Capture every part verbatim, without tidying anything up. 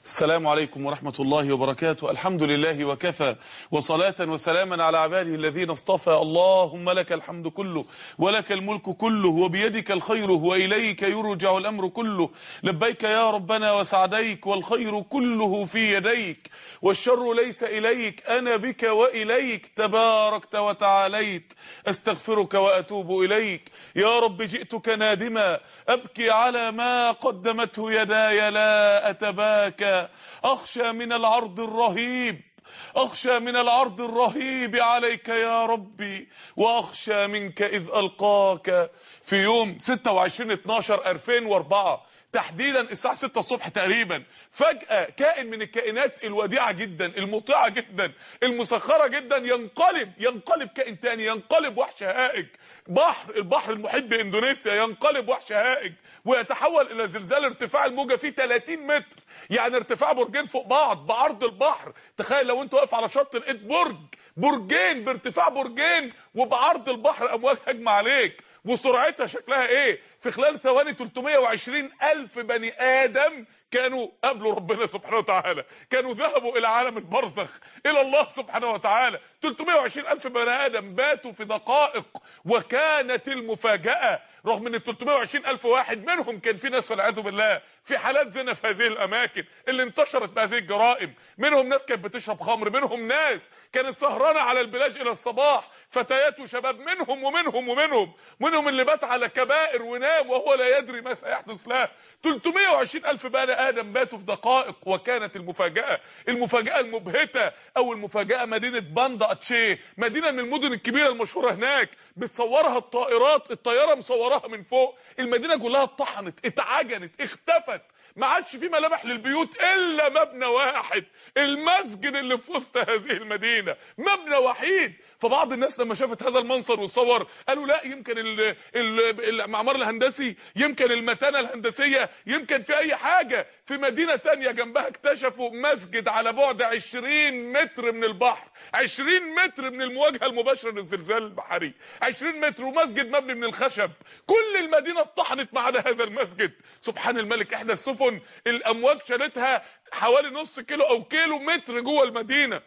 السلام عليكم ورحمة الله وبركاته. الحمد لله وكفى، وصلاة وسلاما على عباده الذين اصطفى. اللهم لك الحمد كله ولك الملك كله وبيدك الخير وإليك يرجع الأمر كله. لبيك يا ربنا وسعديك، والخير كله في يديك والشر ليس إليك. أنا بك وإليك تباركت وتعاليت، أستغفرك وأتوب إليك. يا رب جئتك نادما أبكي على ما قدمته يداي، لا أتباكى. أخشى من العرض الرهيب، أخشى من العرض الرهيب عليك يا ربي، وأخشى منك إذ ألقاك في يوم ستة وعشرين اتناشر ألفين وأربعة تحديدا الساعة ستة الصبح تقريبا. فجأة كائن من الكائنات الوديعة جدا، المطيعة جدا، المسخرة جدا، ينقلب ينقلب كائن تاني، ينقلب وحش هائج. بحر البحر المحيط باندونيسيا ينقلب وحش هائج ويتحول الى زلزال ارتفاع الموجة فيه ثلاثين متر، يعني ارتفاع برجين فوق بعض بعرض البحر. تخيل لو انت واقف على شط لقيت برج برجين بارتفاع برجين وبعرض البحر، امواج هجمة عليك وسرعتها شكلها ايه. في خلال ثواني ثلاثمائة وعشرين الف بني ادم كانوا قابلوا ربنا سبحانه وتعالى، كانوا ذهبوا الى عالم البرزخ الى الله سبحانه وتعالى. ثلاثمائة وعشرين الف بني ادم باتوا في دقائق، وكانت المفاجأة رغم ان ثلاثمائة وعشرين الف واحد منهم كان في ناس والعياذ بالله في حالات زنا في هذه الاماكن اللي انتشرت بهذه الجرائم، منهم ناس كانت بتشرب خمر، منهم ناس كانت سهرانه على البلاج الى الصباح، فتيات وشباب، منهم ومنهم ومنهم منهم اللي بات على كبائر ونام وهو لا يدري ما سيحدث له. ثلاثمائة وعشرين الف بني ادم باتوا في دقائق، وكانت المفاجأة المفاجأة المبهتة او المفاجأة مدينة باندا اتشيه، مدينة من المدن الكبيرة المشهورة هناك، بتصورها الطائرات، الطيارة مصورها من فوق، المدينة كلها اتطحنت، اتعجنت، اختفت، ما عادش في ملامح للبيوت الا مبنى واحد، المسجد اللي في وسط هذه المدينه، مبنى وحيد. فبعض الناس لما شافت هذا المنظر والصور قالوا لا، يمكن ال- ال- المعمار الهندسي، يمكن المتانه الهندسيه، يمكن في اي حاجه. في مدينه تانية جنبها اكتشفوا مسجد على بعد عشرين متر من البحر، عشرين متر من المواجهه المباشره للزلزال البحري، عشرين متر، ومسجد مبني من الخشب. كل المدينه اتطحنت ما عدا هذا المسجد. سبحان الملك، احدى السفن الامواج شالتها حوالي نص كيلو او كيلو متر جوه المدينه.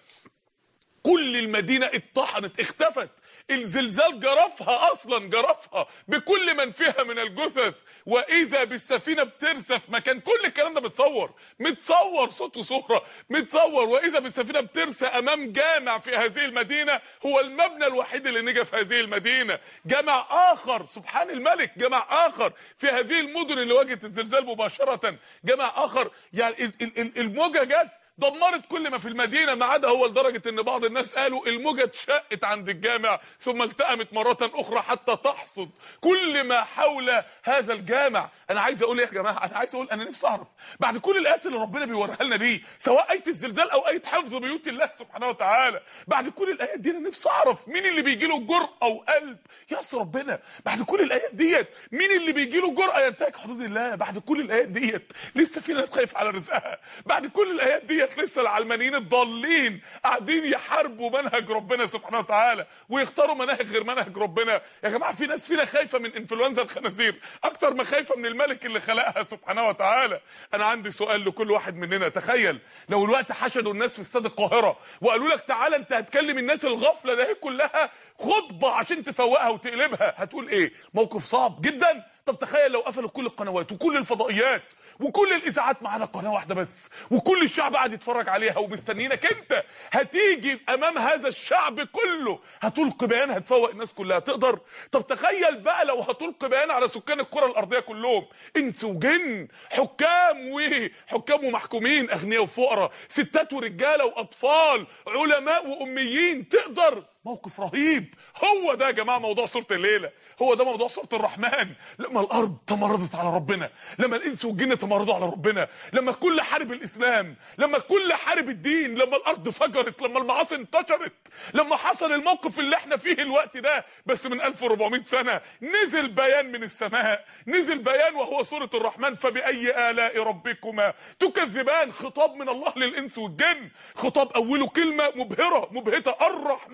كل المدينه اتطحنت، اختفت، الزلزال جرفها اصلا، جرفها بكل من فيها من الجثث. واذا بالسفينه بترسف مكان كل الكلام ده متصور، متصور صوت وصوره، متصور. واذا بالسفينه بترسى امام جامع في هذه المدينه، هو المبنى الوحيد اللي نجا في هذه المدينه. جامع اخر، سبحان الملك، جامع اخر في هذه المدن اللي واجهت الزلزال مباشره، جامع اخر. يعني الموجه جت دمرت كل ما في المدينه ما عدا هو، لدرجه ان بعض الناس قالوا الموجه اتشقت عند الجامع ثم التأمت مره اخرى حتى تحصد كل ما حول هذا الجامع. انا عايز اقول ايه يا جماعه؟ انا عايز اقول انا نفسي اعرف بعد كل الايات اللي ربنا بيوريها لنا دي، سواء ايه الزلزال او ايه حفظ بيوت الله سبحانه وتعالى، بعد كل الايات دي انا نفسي اعرف مين اللي بيجي له جرأه وقلب يعصي ربنا. بعد كل الايات ديت مين اللي بيجي له جرأه ينتهك حدود الله؟ بعد كل الايات ديت لسه في ناس خايفه على رزقها؟ بعد كل الايات ديت لسه العلمانيين الضالين قاعدين يحاربوا منهج ربنا سبحانه وتعالى ويختاروا مناهج غير منهج ربنا؟ يا جماعه في ناس فينا خايفه من انفلونزا الخنازير اكتر ما خايفه من الملك اللي خلقها سبحانه وتعالى. انا عندي سؤال لكل واحد مننا، تخيل لو الوقت حشدوا الناس في استاد القاهره وقالوا لك تعالى انت هتكلم الناس الغفله ده كلها خطبه عشان تفوقها وتقلبها، هتقول ايه؟ موقف صعب جدا. طب تخيل لو قفلوا كل القنوات وكل الفضائيات وكل الاذاعات ما عدا قناه واحده بس، وكل الشعب قاعد يتفرج عليها ومستنيينك انت هتيجي امام هذا الشعب كله هتلقي بيان هتفوق الناس كلها، تقدر؟ طب تخيل بقى لو هتلقي بيان على سكان الكره الارضيه كلهم، انس وجن، حكام وحكام ومحكومين، اغنياء وفقراء، ستات ورجاله واطفال، علماء واميين، تقدر؟ موقف رهيب. هو ده يا جماعه موضوع سوره الليله، هو ده موضوع سوره الرحمن. لما الارض تمردت على ربنا، لما الانس والجن تمردوا على ربنا، لما الكل حارب الاسلام، لما الكل حارب الدين، لما الارض فجرت، لما المعاصي انتشرت، لما حصل الموقف اللي احنا فيه الوقت ده بس من ألف وأربعمائة سنه، نزل بيان من السماء، نزل بيان وهو سوره الرحمن. فبأي آلاء ربكما تكذبان، خطاب من الله للانس والجن، خطاب اوله كلمه مبهره مبهته، الرحمن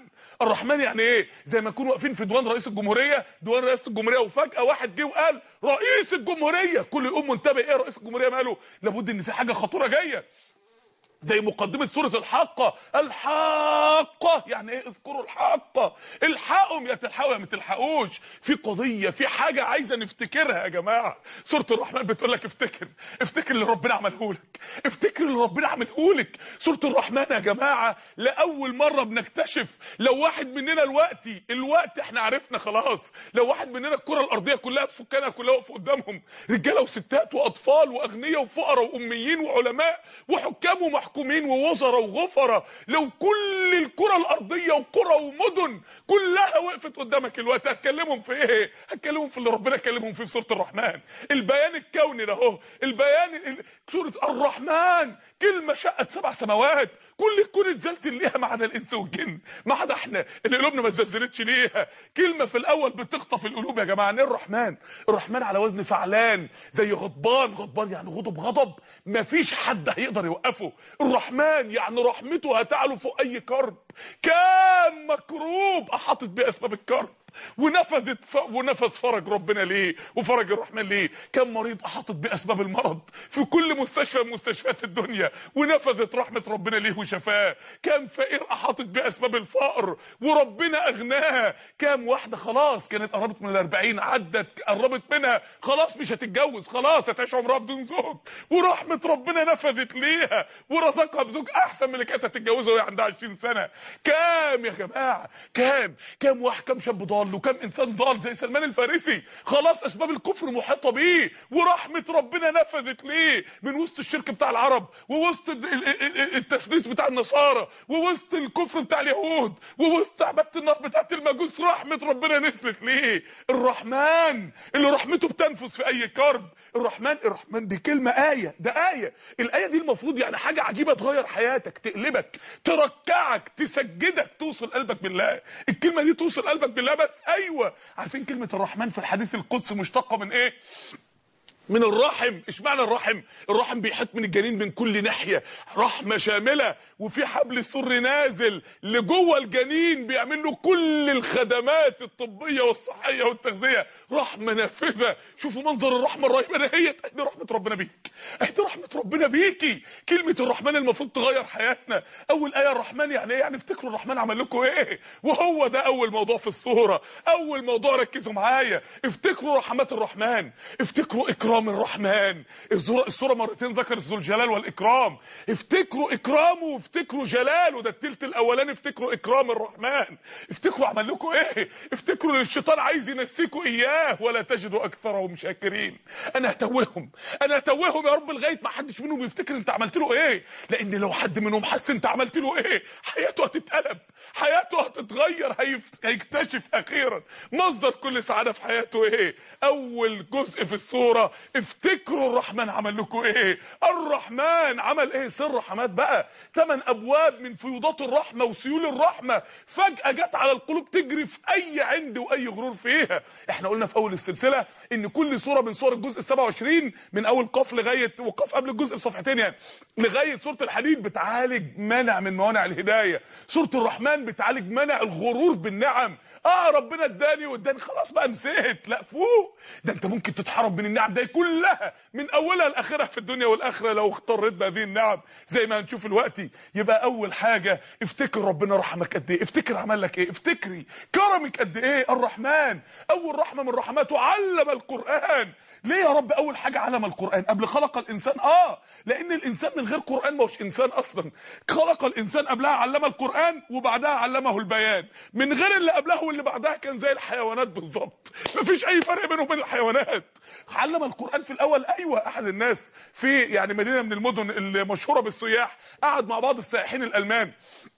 الرحمن يعني ايه؟ زي ما نكون واقفين في ديوان رئيس الجمهوريه، ديوان رئاسه الجمهوريه، وفجاه واحد جه وقال رئيس الجمهوريه، كل يقوم منتبه، ايه رئيس الجمهوريه ماله؟ لابد ان في حاجه خطيره جايه. زي مقدمة سورة الحاقة، الحاقة يعني ايه؟ اذكروا الحاقة، الحقهم يا تلحقوا يا ما تلحقوش، في قضية، في حاجة عايزة نفتكرها يا جماعة. سورة الرحمن بتقول لك افتكر، افتكر اللي ربنا عمله لك، افتكر اللي ربنا عمله لك. سورة الرحمن يا جماعة لأول مرة بنكتشف لو واحد مننا الوقتي، الوقت احنا عرفنا خلاص، لو واحد مننا الكرة الأرضية كلها بسكانها كلها واقفة قدامهم، رجالة وستات وأطفال وأغنياء وفقراء وأميين وعلماء وحكام ومحكومين محكومين ووزراء وغفراء، لو كل الكرة الأرضية وقرى ومدن كلها وقفت قدامك الوقت، هتكلمهم في ايه؟ هتكلمهم في اللي ربنا كلمهم فيه في سورة الرحمن، البيان الكوني ده اهو، البيان. سورة الرحمن كلمة شقت سبع سماوات، كل الكون اتزلزل ليها ما عدا الانس والجن، ما عدا احنا اللي قلوبنا ما اتزلزلتش ليها. كلمة في الاول بتخطف القلوب يا جماعة. ايه الرحمن؟ الرحمن على وزن فعلان، زي غضبان، غضبان يعني غضب، غضب مفيش حد هيقدر يوقفه. الرحمن يعني رحمته هتعلو فوق اي كرب، كان مكروب احاطت باسباب الكرب ونفذت ف... ونفذ فرج ربنا ليه وفرج الرحمن ليه. كم مريض احاطت باسباب المرض في كل مستشفى من مستشفيات الدنيا ونفذت رحمه ربنا ليه وشفاه. كم فقير احاطت باسباب الفقر وربنا اغناه. كم واحده خلاص كانت قربت من الاربعين، عدت قربت منها خلاص مش هتتجوز، خلاص هتعيش عمرها بدون زوج، ورحمه ربنا نفذت ليها ورزقها بزوج احسن من اللي كانت هتتجوزه وهي عندها عشرين سنه. كام يا جماعه، كام كام واحد، كام شاب ضال وكم انسان ضال زي سلمان الفارسي، خلاص اسباب الكفر محيطه بيه ورحمه ربنا نفذت ليه من وسط الشرك بتاع العرب ووسط التثليث بتاع النصارى ووسط الكفر بتاع اليهود ووسط عباده النار بتاعت المجوس، رحمه ربنا نزلت ليه. الرحمن اللي رحمته بتنفذ في اي كرب. الرحمن، الرحمن دي كلمه ايه، ده ايه. الايه دي المفروض يعني حاجه عجيبه تغير حياتك، تقلبك، تركعك، تسجدك، توصل قلبك بالله. الكلمه دي توصل قلبك بالله بس. ايوه، عارفين كلمه الرحمن في الحديث القدسي مشتقه من ايه؟ من الرحم. ايش معنى الرحم؟ الرحم بيحط من الجنين من كل ناحيه، رحمه شامله، وفي حبل سر نازل لجوه الجنين بيعمل له كل الخدمات الطبيه والصحيه والتغذيه، رحمه نافذه. شوفوا منظر الرحمه الرهيبه دهيت، اهدي رحمه ربنا بيك، اهدي رحمه ربنا بيكي. كلمه الرحمن المفروض تغير حياتنا. اول ايه الرحمن يعني ايه؟ يعني افتكروا الرحمن عمل لكم ايه، وهو ده اول موضوع في السوره، اول موضوع ركزوا معايا. افتكروا رحمات الرحمن، افتكروا اكرام الرحمن. السوره مرتين ذكرت ذو الجلال والاكرام، افتكروا اكرامه وافتكروا جلاله، ده التلت الاولاني افتكروا اكرام الرحمن. افتكروا عمل لكم ايه، افتكروا الشيطان عايز ينسيكوا اياه، ولا تجدوا اكثرهم شاكرين. انا هتوههم، انا هتوههم يا رب لغايه ما حدش منهم يفتكر انت عملت له ايه، لان لو حد منهم حس انت عملت له ايه حياته هتتقلب، حياته هتتغير، هيكتشف اخيرا مصدر كل سعاده في حياته ايه. اول جزء في السوره افتكروا الرحمن عمل لكم ايه. الرحمن عمل ايه؟ سر رحمات بقى، ثمان ابواب من فيوضات الرحمه وسيول الرحمه فجاه جت على القلوب تجري في اي عند واي غرور فيها. احنا قلنا في اول السلسله ان كل سوره من سور الجزء السابع والعشرين من اول قاف لغايه وقاف قبل الجزء بصفحتين يعني لغايه سوره الحديد بتعالج منع من موانع الهدايه. سوره الرحمن بتعالج منع الغرور بالنعم. اه ربنا اداني واداني خلاص بقى نسيت، لا فوق، ده انت ممكن تتحرم من النعم ده كلها من اولها لاخرها في الدنيا والاخره لو اخترت بهذه النعم زي ما هنشوف دلوقتي. يبقى اول حاجه افتكر ربنا رحمك قد ايه، افتكر عمل لك ايه، افتكري كرمك قد ايه. الرحمن اول رحمه من رحماته علم القران. ليه يا رب اول حاجه علم القران قبل خلق الانسان؟ اه لان الانسان من غير قران ما هوش انسان اصلا. خلق الانسان قبلها علم القران وبعدها علمه البيان. من غير اللي قبلها واللي بعدها كان زي الحيوانات بالظبط، مفيش اي فرق بينه وبين الحيوانات. علم القران في الاول. ايوه، احد الناس في يعني مدينه من المدن المشهوره بالسياح قعد مع بعض السائحين الالمان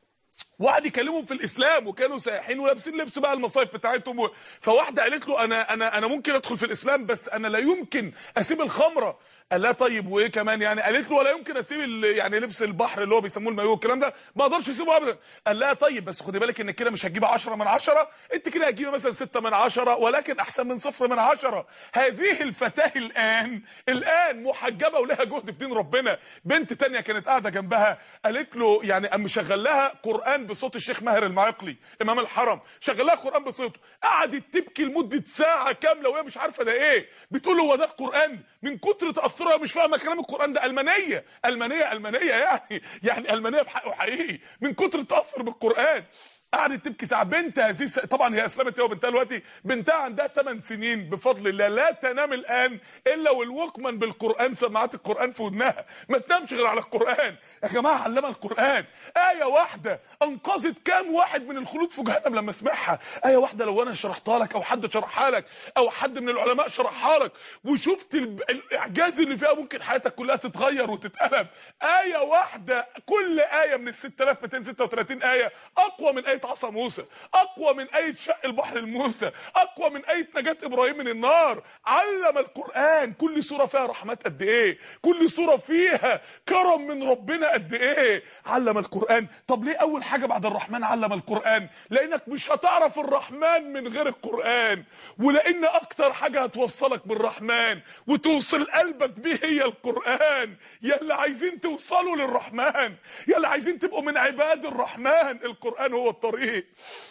وقعد يكلمهم في الاسلام، وكانوا سائحين ولابسين لبس بقى المصايف بتاعتهم و... فواحده قالت له انا انا انا ممكن ادخل في الاسلام بس انا لا يمكن اسيب الخمره. قال لها طيب وايه كمان يعني؟ قالت له ولا يمكن اسيب ال... يعني لبس البحر اللي هو بيسموه المايو الكلام ده ما اقدرش اسيبه ابدا. قال لها طيب بس خدي بالك انك كده مش هتجيبي عشرة من عشرة، انت كده هتجيبي مثلا ستة من عشرة، ولكن احسن من صفر من عشرة. هذه الفتاه الان الان محجبه ولها جهد في دين ربنا. بنت تانية كانت قاعده جنبها قالت له يعني قام مشغل لها قران قران بصوت الشيخ ماهر المعقلي امام الحرم، شغل لها قران بصوته، قعدت تبكي لمده ساعه كامله وهي مش عارفه ده ايه، بتقول هو ده القران؟ من كتر تاثرها مش فاهمه كلام القران ده. المانيه المانيه المانيه يعني يعني المانيه بحقه حقيقي من كتر التاثر بالقران. قعدت تبكي ساعه. بنت هذه س... طبعا هي اسلمت هي وبنتها دلوقتي، بنتها عندها ثمان سنين بفضل الله، لا تنام الان الا والوكمان بالقران، سماعات القران في ودنها، ما تنامش غير على القران. يا جماعه علمها القران. ايه واحده انقذت كام واحد من الخلود في جهنم لما سمعها. ايه واحده لو انا شرحتها لك او حد شرحها لك او حد من العلماء شرحها لك وشفت ال... الاعجاز اللي فيها، ممكن حياتك كلها تتغير وتتقلب. ايه واحده، كل ايه من ال ستة آلاف ومئتين وستة وثلاثين ايه اقوى من ايه عصا موسى، اقوى من ايه شق البحر لموسى، اقوى من ايه نجاة ابراهيم من النار. علم القران. كل سوره فيها رحمات قد ايه، كل سوره فيها كرم من ربنا قد ايه. علم القران. طب ليه اول حاجه بعد الرحمن علم القران؟ لانك مش هتعرف الرحمن من غير القران، ولان اكتر حاجه هتوصلك بالرحمن وتوصل قلبك بيه هي القران. يا اللي عايزين توصلوا للرحمن، يا اللي عايزين تبقوا من عباد الرحمن، القران هو الطريق.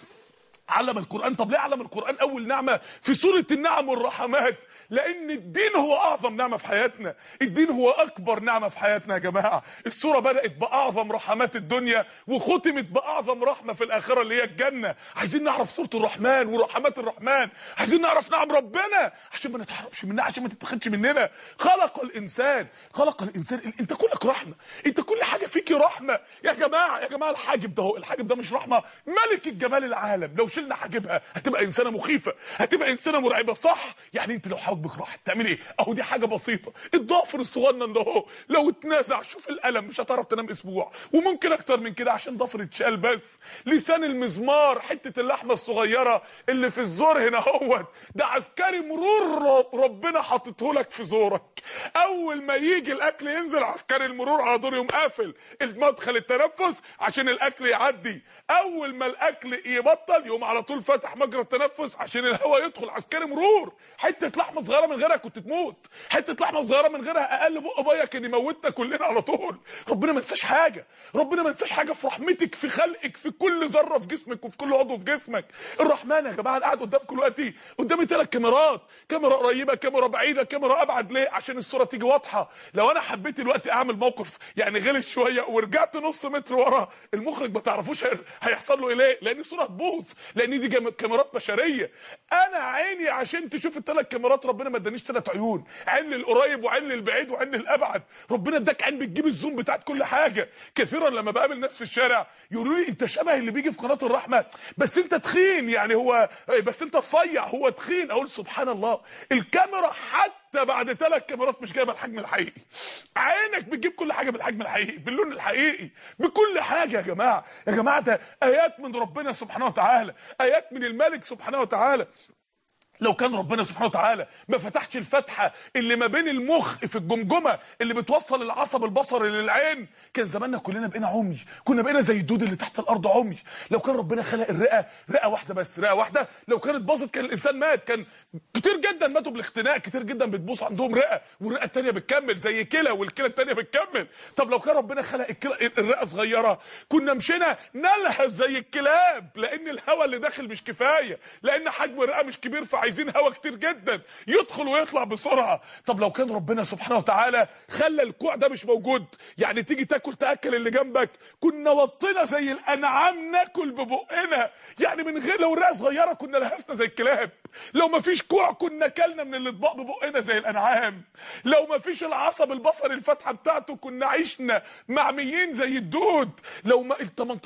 علم القرآن. طب ليه علم القرآن أول نعمة في سورة النعم والرحمات؟ لأن الدين هو أعظم نعمة في حياتنا، الدين هو أكبر نعمة في حياتنا يا جماعة. السورة بدأت بأعظم رحمات الدنيا وختمت بأعظم رحمة في الآخرة اللي هي الجنة. عايزين نعرف سورة الرحمن ورحمات الرحمن، عايزين نعرف نعم ربنا عشان ما نتحرمش منها، عشان ما تتخدش مننا. خلق الإنسان، خلق الإنسان. أنت كلك رحمة، أنت كل حاجة فيك رحمة يا جماعة. يا جماعة الحاجب ده هو الحاجب ده مش رحمة؟ ملك الجمال العالم لو شلنا حاجبها هتبقى انسانه مخيفه، هتبقى انسانه مرعبه، صح؟ يعني انت لو حاجبك راحت تعمل ايه؟ اهو دي حاجه بسيطه. الضافر الصغنن ده اهو لو اتنازع شوف الالم، مش هتعرف تنام اسبوع، وممكن اكتر من كده عشان ضافر اتشال بس. لسان المزمار، حته اللحمه الصغيره اللي في الزور هنا اهوت، ده عسكري مرور ربنا حاطته لك في زورك. اول ما يجي الاكل ينزل عسكري المرور على دور يقوم قافل المدخل التنفس عشان الاكل يعدي. اول ما الاكل يبطل يقوم على طول فاتح مجرى التنفس عشان الهواء يدخل. عسكري مرور. حته لحمه صغيره من غيرها كنت تموت، حته لحمه صغيره من غيرها اقل بق بيا كان يموتنا كلنا على طول. ربنا ما نساش حاجه، ربنا ما نساش حاجه في رحمتك، في خلقك، في كل ذره في جسمك وفي كل عضو في جسمك. الرحمن يا جماعه. انا قاعد قدامكم دلوقتي قدامي ثلاث كاميرات، كاميرا قريبه، كاميرا بعيده، كاميرا ابعد. ليه؟ عشان الصوره تيجي واضحه. لو انا حبيت دلوقتي اعمل موقف يعني غلس شويه ورجعت نص متر ورا، المخرج ما تعرفوش هيحصل له ايه. ليه؟ لان الصوره هتبوظ، لان دي كاميرات بشريه. انا عيني عشان تشوف الثلاث كاميرات، ربنا ما ادانيش ثلاث عيون، عين للقريب وعين للبعيد وعين للابعد. ربنا اداك عين بتجيب الزوم بتاعت كل حاجه. كثيرا لما بقابل ناس في الشارع يقولوا لي انت شبه اللي بيجي في قناه الرحمه بس انت تخين، يعني هو بس انت رفيع هو تخين. اقول سبحان الله، الكاميرا حتى بعد ثلاث كاميرات مش جايبه الحجم الحقيقي. عينك بتجيب كل حاجه بالحجم الحقيقي، باللون الحقيقي، بكل حاجه. يا جماعه يا جماعه ده ايات من ربنا سبحانه وتعالى، ايات من الملك سبحانه وتعالى. لو كان ربنا سبحانه وتعالى ما فتحش الفتحه اللي ما بين المخ في الجمجمه اللي بتوصل العصب البصري للعين، كان زماننا كلنا بقينا عمي، كنا بقينا زي الدود اللي تحت الارض عمي. لو كان ربنا خلق الرئه رئه واحده بس، رئه واحده، لو كانت باظت كان الانسان مات. كان كتير جدا ماتوا بالاختناق، كتير جدا بتبوظ عندهم رئه والرئه الثانيه بتكمل زي كلى والكلى الثانيه بتكمل. طب لو كان ربنا خلق الرئه صغيره كنا مشينا نلهث زي الكلاب، لان الهواء اللي داخل مش كفايه، لان حجم الرئه مش كبير، عايزين هوا كتير جدا يدخل ويطلع بسرعه. طب لو كان ربنا سبحانه وتعالى خلى الكوع ده مش موجود، يعني تيجي تاكل تاكل اللي جنبك، كنا وطينا زي الانعام ناكل ببقنا. يعني من غير، لو الرئه صغيره كنا لهسنا زي الكلاب، لو ما فيش كوع كنا كلنا من الاطباق ببقنا زي الانعام، لو ما فيش العصب البصري الفتحه بتاعته كنا عشنا معميين زي الدود، لو ما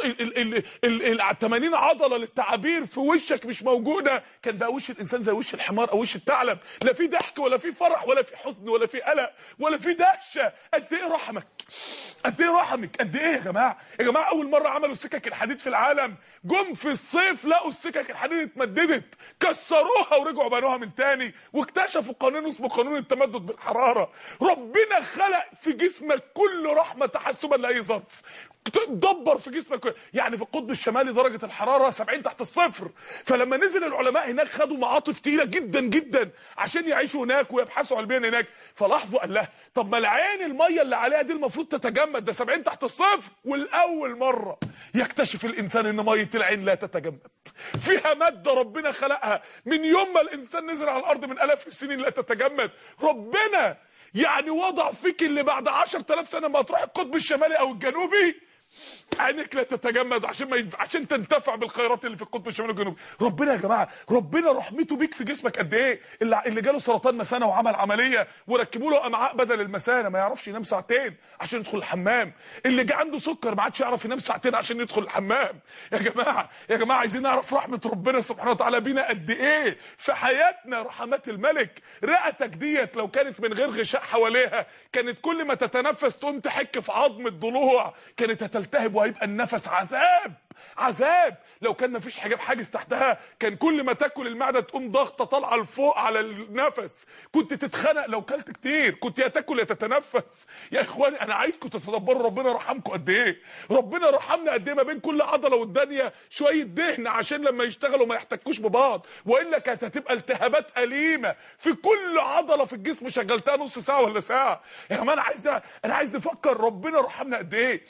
ال ثمانين عضله للتعابير في وشك مش موجوده كان بقى وش الانسان زي وش الحمار او وش الثعلب، لا في ضحك ولا في فرح ولا في حزن ولا في قلق ولا في دهشه. قد ايه رحمك، قد ايه رحمك، قد ايه يا جماعه. يا جماعه اول مره عملوا سكك الحديد في العالم، جم في الصيف لقوا السكك الحديد اتمددت، كسروها ورجعوا بنوها من تاني، واكتشفوا قانون اسمه قانون التمدد بالحراره. ربنا خلق في جسمك كل رحمه تحسبا لاي ظرف، تدبر في جسمك. يعني في القطب الشمالي درجه الحراره سبعين تحت الصفر، فلما نزل العلماء هناك خدوا معاطف كتيره جدا جدا عشان يعيشوا هناك ويبحثوا علميا هناك. فلاحظوا قال لها طب ما العين الميه اللي عليها دي المفروض تتجمد، ده سبعين تحت الصفر، والاول مره يكتشف الانسان ان ميه العين لا تتجمد، فيها ماده ربنا خلقها من يوم ما الانسان نزل على الارض من الاف السنين لا تتجمد. ربنا يعني وضع فيك اللي بعد عشرة آلاف سنه ما تروح القطب الشمالي او الجنوبي عينك لا تتجمد عشان ما ينف... عشان تنتفع بالخيرات اللي في القطب الشمالي والجنوبي. ربنا يا جماعه، ربنا رحمته بيك في جسمك قد ايه؟ اللي, اللي جاله سرطان مثانه وعمل عمليه وركبوا له امعاء بدل المثانه ما يعرفش ينام ساعتين عشان يدخل الحمام، اللي جه عنده سكر ما عادش يعرف ينام ساعتين عشان يدخل الحمام. يا جماعه يا جماعه عايزين نعرف رحمه ربنا سبحانه وتعالى بينا قد ايه في حياتنا. رحمات الملك، رئتك ديت لو كانت من غير غشاء حواليها كانت كل ما تتنفس تقوم تحك في عظم الضلوع، كانت هتلتهب وهيبقى النفس عذاب عذاب. لو كان مفيش حاجاب حاجز تحتها كان كل ما تاكل المعده تقوم ضغطه طالعه لفوق على النفس، كنت تتخنق لو كلت كتير، كنت يا تاكل يا تتنفس. يا اخواني انا عايزكم تتدبروا ربنا رحمكم قد ايه، ربنا رحمنا قد ايه. ما بين كل عضله والثانيه شويه دهن عشان لما يشتغلوا ما يحتكوش ببعض، والا كانت هتبقى التهابات اليمه في كل عضله في الجسم شغلتها نص ساعه ولا ساعه. يا جماعه انا عايز انا عايز نفكر ربنا رحمنا قد ايه.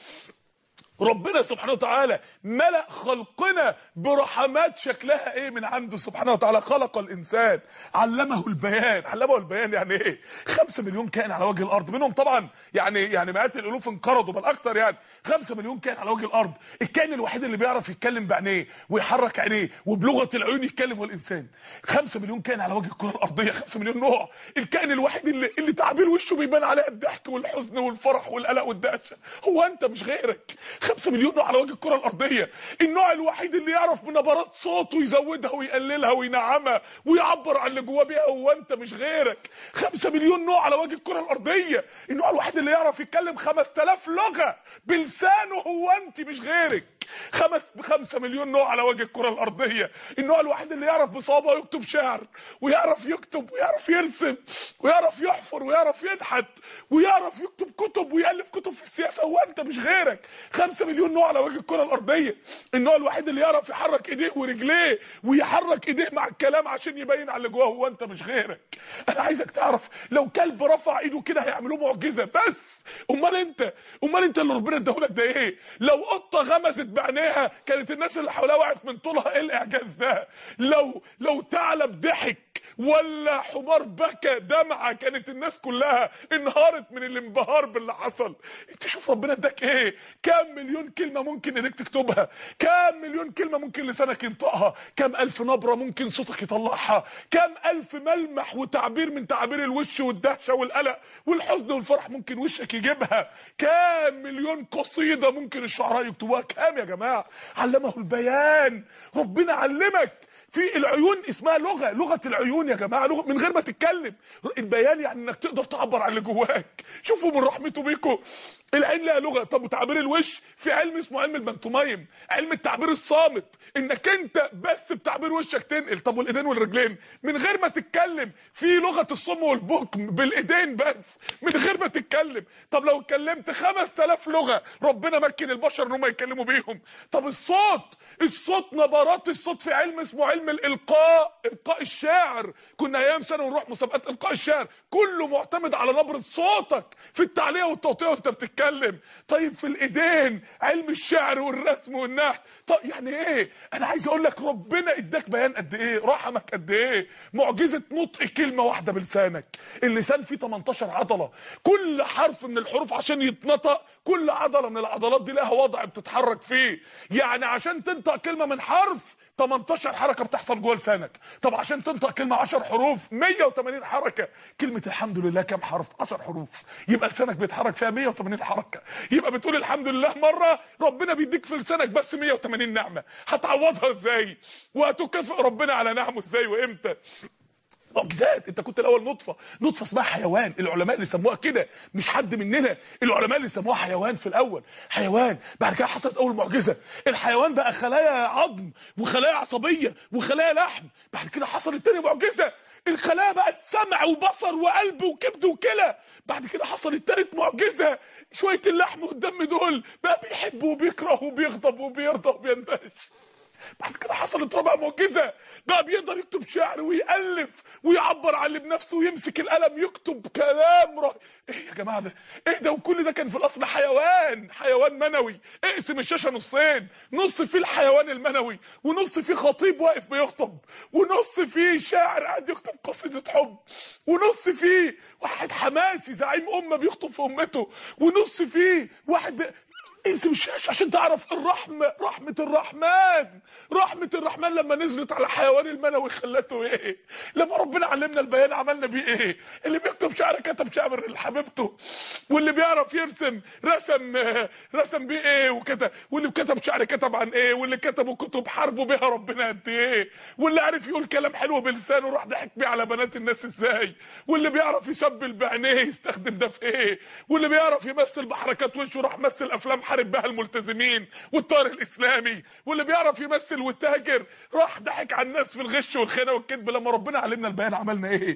ربنا سبحانه وتعالى ملأ خلقنا برحمات شكلها ايه من عنده سبحانه وتعالى. خلق الانسان علمه البيان. علمه البيان يعني ايه؟ خمسة مليون كائن على وجه الارض، منهم طبعا يعني يعني مئات الالوف انقرضوا بل اكتر، يعني خمسة مليون كائن على وجه الارض. الكائن الوحيد اللي بيعرف يتكلم بعينيه ويحرك عينيه وبلغه العيون يتكلم هو الانسان. خمسة مليون كائن على وجه الكره الارضيه، خمسة مليون نوع. الكائن الوحيد اللي اللي تعبير وشه بيبان عليه الضحك والحزن والفرح والقلق والدهشه هو انت مش غيرك. خمسة مليون نوع على وجه الكره الارضيه. النوع الوحيد اللي يعرف بنبرات صوته يزودها ويقللها وينعمها ويعبر عن اللي جواه بيها هو انت مش غيرك. خمسة مليون نوع على وجه الكره الارضيه. النوع الوحيد اللي يعرف يتكلم خمسة آلاف لغه بلسانه هو انت مش غيرك. خمس خمسة مليون نوع على وجه الكره الارضيه. النوع الوحيد اللي يعرف بصوابعه يكتب شعر ويعرف يكتب ويعرف يرسم ويعرف يحفر ويعرف ينحت ويعرف يكتب كتب ويالف كتب في السياسه هو انت مش غيرك. خمسة مليون نوع على وجه الكره الارضيه. النوع الوحيد اللي يعرف يحرك ايديه ورجليه ويحرك ايديه مع الكلام عشان يبين على اللي جواه هو انت مش غيرك. انا عايزك تعرف لو كلب رفع ايده كده هيعملوه معجزه، بس امال انت امال انت اللي ربنا اداهولك ده ايه؟ لو قطه غمزت بعينيها كانت الناس اللي حواليها وقعت من طولها. ايه الاعجاز ده؟ لو لو ثعلب ضحك ولا حمار بكى دمعه كانت الناس كلها انهارت من الانبهار باللي حصل. انت شوف ربنا اداك ايه؟ كام مليون كلمه ممكن ايديك تكتبها، كام مليون كلمه ممكن لسانك ينطقها، كام الف نبره ممكن صوتك يطلعها، كام الف ملمح وتعبير من تعابير الوش والدهشه والقلق والحزن والفرح ممكن وشك يجيبها، كام مليون قصيده ممكن الشعراء يكتبوها. كام يا جماعه؟ علمه البيان. ربنا علمك في العيون اسمها لغه، لغه العيون يا جماعه، لغه من غير ما تتكلم. البيان يعني انك تقدر تعبر عن اللي جواك. شوفوا من رحمته بيكم العين لها لغه. طب وتعبير الوش في علم اسمه علم المنتومايم، علم التعبير الصامت، انك انت بس بتعبير وشك تنقل. طب والايدين والرجلين من غير ما تتكلم في لغه الصم والبكم بالايدين بس من غير ما تتكلم. طب لو اتكلمت خمسة آلاف لغه ربنا مكن البشر ان هم يتكلموا بيهم. طب الصوت الصوت نبرات الصوت في علم اسمه علم الالقاء، القاء الشاعر. كنا ايام سنه ونروح مسابقات القاء الشعر كله معتمد على نبره صوتك في التعليق والتوطيه وانت بتتكلم. طيب في الايدين علم الشعر والرسم والنحت. طب يعني ايه؟ انا عايز اقول لك ربنا اداك بيان قد ايه، رحمك قد ايه. معجزه نطق كلمه واحده بلسانك. اللسان فيه تمنتاشر عضله، كل حرف من الحروف عشان يتنطق كل عضله من العضلات دي لها وضع بتتحرك فيه. يعني عشان تنطق كلمه من حرف تمنتاشر حركه بتحصل جوه لسانك. طب عشان تنطق كلمه عشر حروف مية وتمانين حركه. كلمه الحمد لله كام حرف؟ عشر حروف، يبقى لسانك بيتحرك فيها مية وتمانين حركه. يبقى بتقول الحمد لله مره ربنا بيديك في لسانك بس مية وتمانين نعمه. هتعوضها ازاي؟ وهتكافئ ربنا على نعمه ازاي وامتى؟ معجزات. انت كنت الاول نطفه، نطفه اسمها حيوان، العلماء اللي سموها كده مش حد مننا، العلماء اللي سموها حيوان في الاول، حيوان. بعد كده حصلت اول معجزه، الحيوان بقى خلايا عظم وخلايا عصبيه وخلايا لحم. بعد كده حصلت تاني معجزه، الخلايا بقت سمع وبصر وقلب وكبد وكلى. بعد كده حصلت تالت معجزه، شويه اللحم والدم دول بقى بيحب وبيكره وبيغضب وبيرضى وبيندهش. بعد كده حصلت رابع معجزه، بقى بيقدر يكتب شعر ويألف ويعبر عن اللي بنفسه ويمسك القلم يكتب كلام رأي. ايه يا جماعه ده؟ ايه ده؟ وكل ده كان في الاصل حيوان، حيوان منوي. اقسم الشاشه نصين، نص فيه الحيوان المنوي ونص فيه خطيب واقف بيخطب ونص فيه شاعر قاعد يكتب قصيده حب ونص فيه واحد حماسي زعيم امه بيخطب في امته ونص فيه واحد ب... اقسم الشاشه عشان تعرف الرحمه، رحمه الرحمن، رحمه الرحمن لما نزلت على الحيوان المنوي خلته ايه؟ لما ربنا علمنا البيان عملنا بيه ايه؟ اللي بيكتب شعر كتب شعر لحبيبته، واللي بيعرف يرسم رسم رسم بيه ايه وكتب، واللي كتب شعر كتب عن ايه، واللي كتبوا كتب حاربوا بيها ربنا قد ايه، واللي عارف يقول كلام حلو بلسانه راح ضحك بيه على بنات الناس ازاي، واللي بيعرف يشبل بعينيه يستخدم ده في ايه، واللي بيعرف يمثل بحركات وشه راح مثل افلام حارب بها الملتزمين والطار الاسلامي، واللي بيعرف يمثل وتاجر راح ضحك على الناس في الغش والخيانه والكذب. لما ربنا علمنا البيان عملنا ايه؟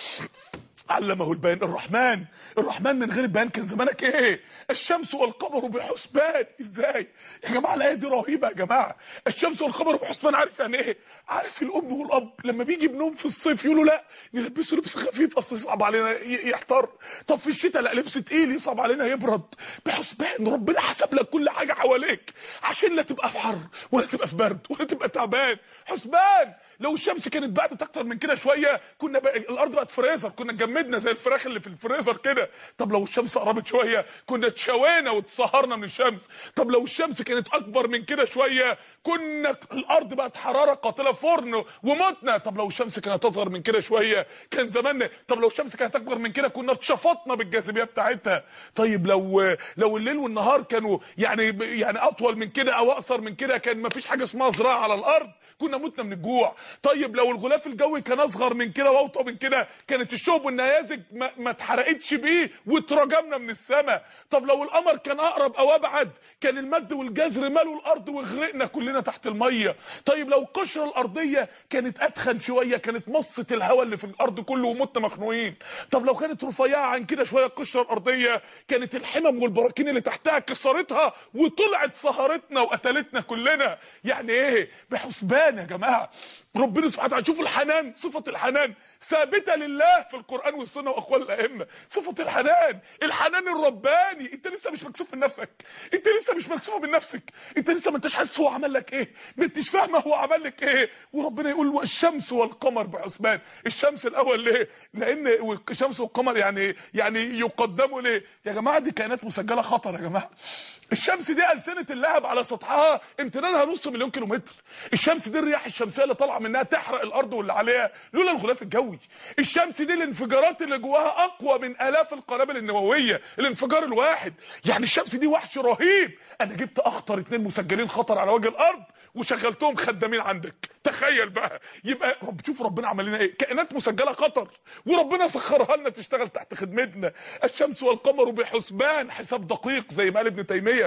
علمه البيان. الرحمن، الرحمن من غير البيان كان زمانك ايه؟ الشمس والقمر بحسبان. ازاي يا جماعه؟ الايه دي رهيبه يا جماعه. الشمس والقمر بحسبان، عارف يعني ايه؟ عارف الام والاب لما بيجي ابنهم في الصيف يقولوا لا نلبسه لبس خفيف اصل يصعب علينا يحتر، طب في الشتاء لا لبس تقيل يصعب علينا يبرد. بحسبان، ربنا حسب لك كل حاجه حواليك عشان لا تبقى في حر ولا تبقى في برد ولا تبقى تعبان. حسبان. لو الشمس كانت بعدت اكتر من كده شويه كنا بقى الارض بقت فريزر، كنا اتجمدنا زي الفراخ اللي في الفريزر كده. طب لو الشمس قربت شويه كنا اتشوينا واتسهرنا من الشمس. طب لو الشمس كانت اكبر من كده شويه كنا الارض بقت حراره قاتله فرن ومتنا. طب لو الشمس كانت اصغر من كده شويه كان زماننا. طب لو الشمس كانت اكبر من كده كنا اتشفطنا بالجاذبيه بتاعتها. طيب لو لو الليل والنهار كانوا يعني يعني اطول من كده او اقصر من كده كان مفيش حاجه اسمها زراعه على الارض، كنا متنا من الجوع. طيب لو الغلاف الجوي كان اصغر من كده واوطى من كده كانت الشهب والنيازك ما, ما اتحرقتش بيه واترجمنا من السماء. طب لو القمر كان اقرب او ابعد كان المد والجزر مالوا الارض وغرقنا كلنا تحت الميه. طيب لو القشره الارضيه كانت اتخن شويه كانت مصت الهواء اللي في الارض كله ومتنا مخنوقين. طب لو كانت رفيعه عن كده شويه القشره الارضيه كانت الحمم والبراكين اللي تحتها كسرتها وطلعت سهرتنا وقتلتنا كلنا. يعني ايه؟ بحسبان يا جماعه. ربنا سبحانه وتعالى، شوفوا الحنان، صفه الحنان ثابته لله في القران والسنه واقوال الائمه. صفه الحنان، الحنان الرباني. انت لسه مش مكسوف من نفسك، انت لسه مش مكسوف من نفسك، انت لسه ما انتش حاسس هو عمل لك ايه، ما انتش فاهمه هو عمل لك ايه. وربنا يقول والشمس والقمر بحسبان. الشمس الاول ليه؟ لان الشمس والقمر يعني يعني يقدموا ليه يا جماعه؟ دي كائنات مسجله خطر يا جماعه. الشمس دي ألسنة اللهب على سطحها امتدادها نص مليون كيلومتر. الشمس دي الرياح الشمسيه اللي طالعه منها تحرق الارض واللي عليها لولا الغلاف الجوي. الشمس دي الانفجارات اللي جواها اقوى من الاف القنابل النوويه الانفجار الواحد. يعني الشمس دي وحش رهيب. انا جبت اخطر اتنين مسجلين خطر على وجه الارض وشغلتهم خدامين عندك. تخيل بقى. يبقى رب شوف ربنا عمل لنا ايه. كائنات مسجله خطر وربنا سخرها لنا تشتغل تحت خدمتنا. الشمس والقمر بحسبان، حساب دقيق زي ما قال ابن تيميه.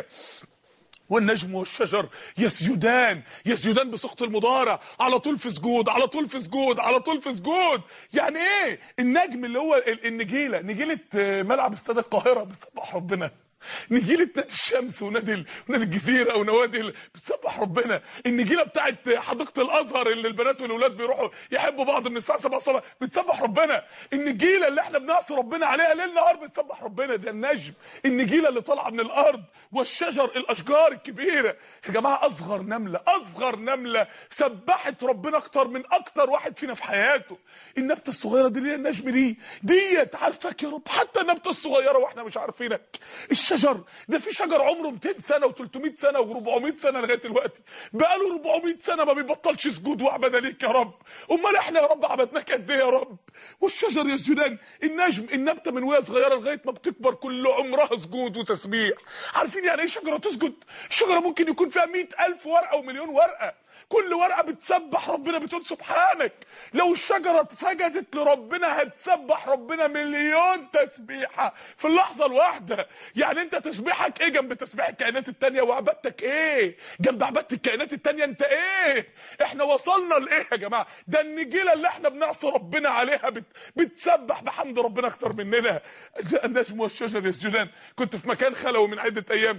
والنجم والشجر يسجدان، يسجدان بصيغه المضارع، على طول في سجود، على طول في سجود، على طول في سجود. يعني ايه؟ النجم اللي هو النجيله، نجيله ملعب استاد القاهره بتسبح ربنا. نجيله نادي الشمس ونادي ونادي الجزيره ونوادي بتسبح ربنا. النجيله بتاعت حديقه الازهر اللي البنات والولاد بيروحوا يحبوا بعض من الساعه سبعة الصبح بتسبح ربنا. النجيله اللي احنا بنعصي ربنا عليها ليل نهار بتسبح ربنا. ده النجم. النجيله اللي طالعه من الارض. والشجر، الاشجار الكبيره يا جماعه. اصغر نمله، اصغر نمله سبحت ربنا اكتر من اكتر واحد فينا في حياته. النبته الصغيره دي اللي هي النجم دي ديت عارفك يا رب، حتى النبته الصغيره واحنا مش عارفينك. الشجر ده، في شجر عمره مئتين سنه و300 سنه و400 سنه لغايه دلوقتي بقاله أربعمئة سنه ما بيبطلش سجود وعباده ليك يا رب. امال احنا يا رب عبدناك قد ايه يا رب؟ والشجر يسجدان. النجم، النبته من وهي صغيره لغايه ما بتكبر كل عمرها سجود وتسبيح. عارفين يعني ايه شجره تسجد؟ الشجره ممكن يكون فيها مئة ألف ورقه ومليون ورقه، كل ورقه بتسبح ربنا بتقول سبحانك. لو الشجره سجدت لربنا هتسبح ربنا مليون تسبيحه في اللحظه الواحده. يعني انت تسبيحك ايه جنب تسبيح الكائنات التانيه؟ وعبادتك ايه جنب عباده الكائنات التانيه؟ انت ايه؟ احنا وصلنا لايه يا جماعه؟ ده النجيله اللي احنا بنعصي ربنا عليها بت... بتسبح بحمد ربنا اكتر مننا. النجم والشجر يسجدان. كنت في مكان خلوي من عده ايام،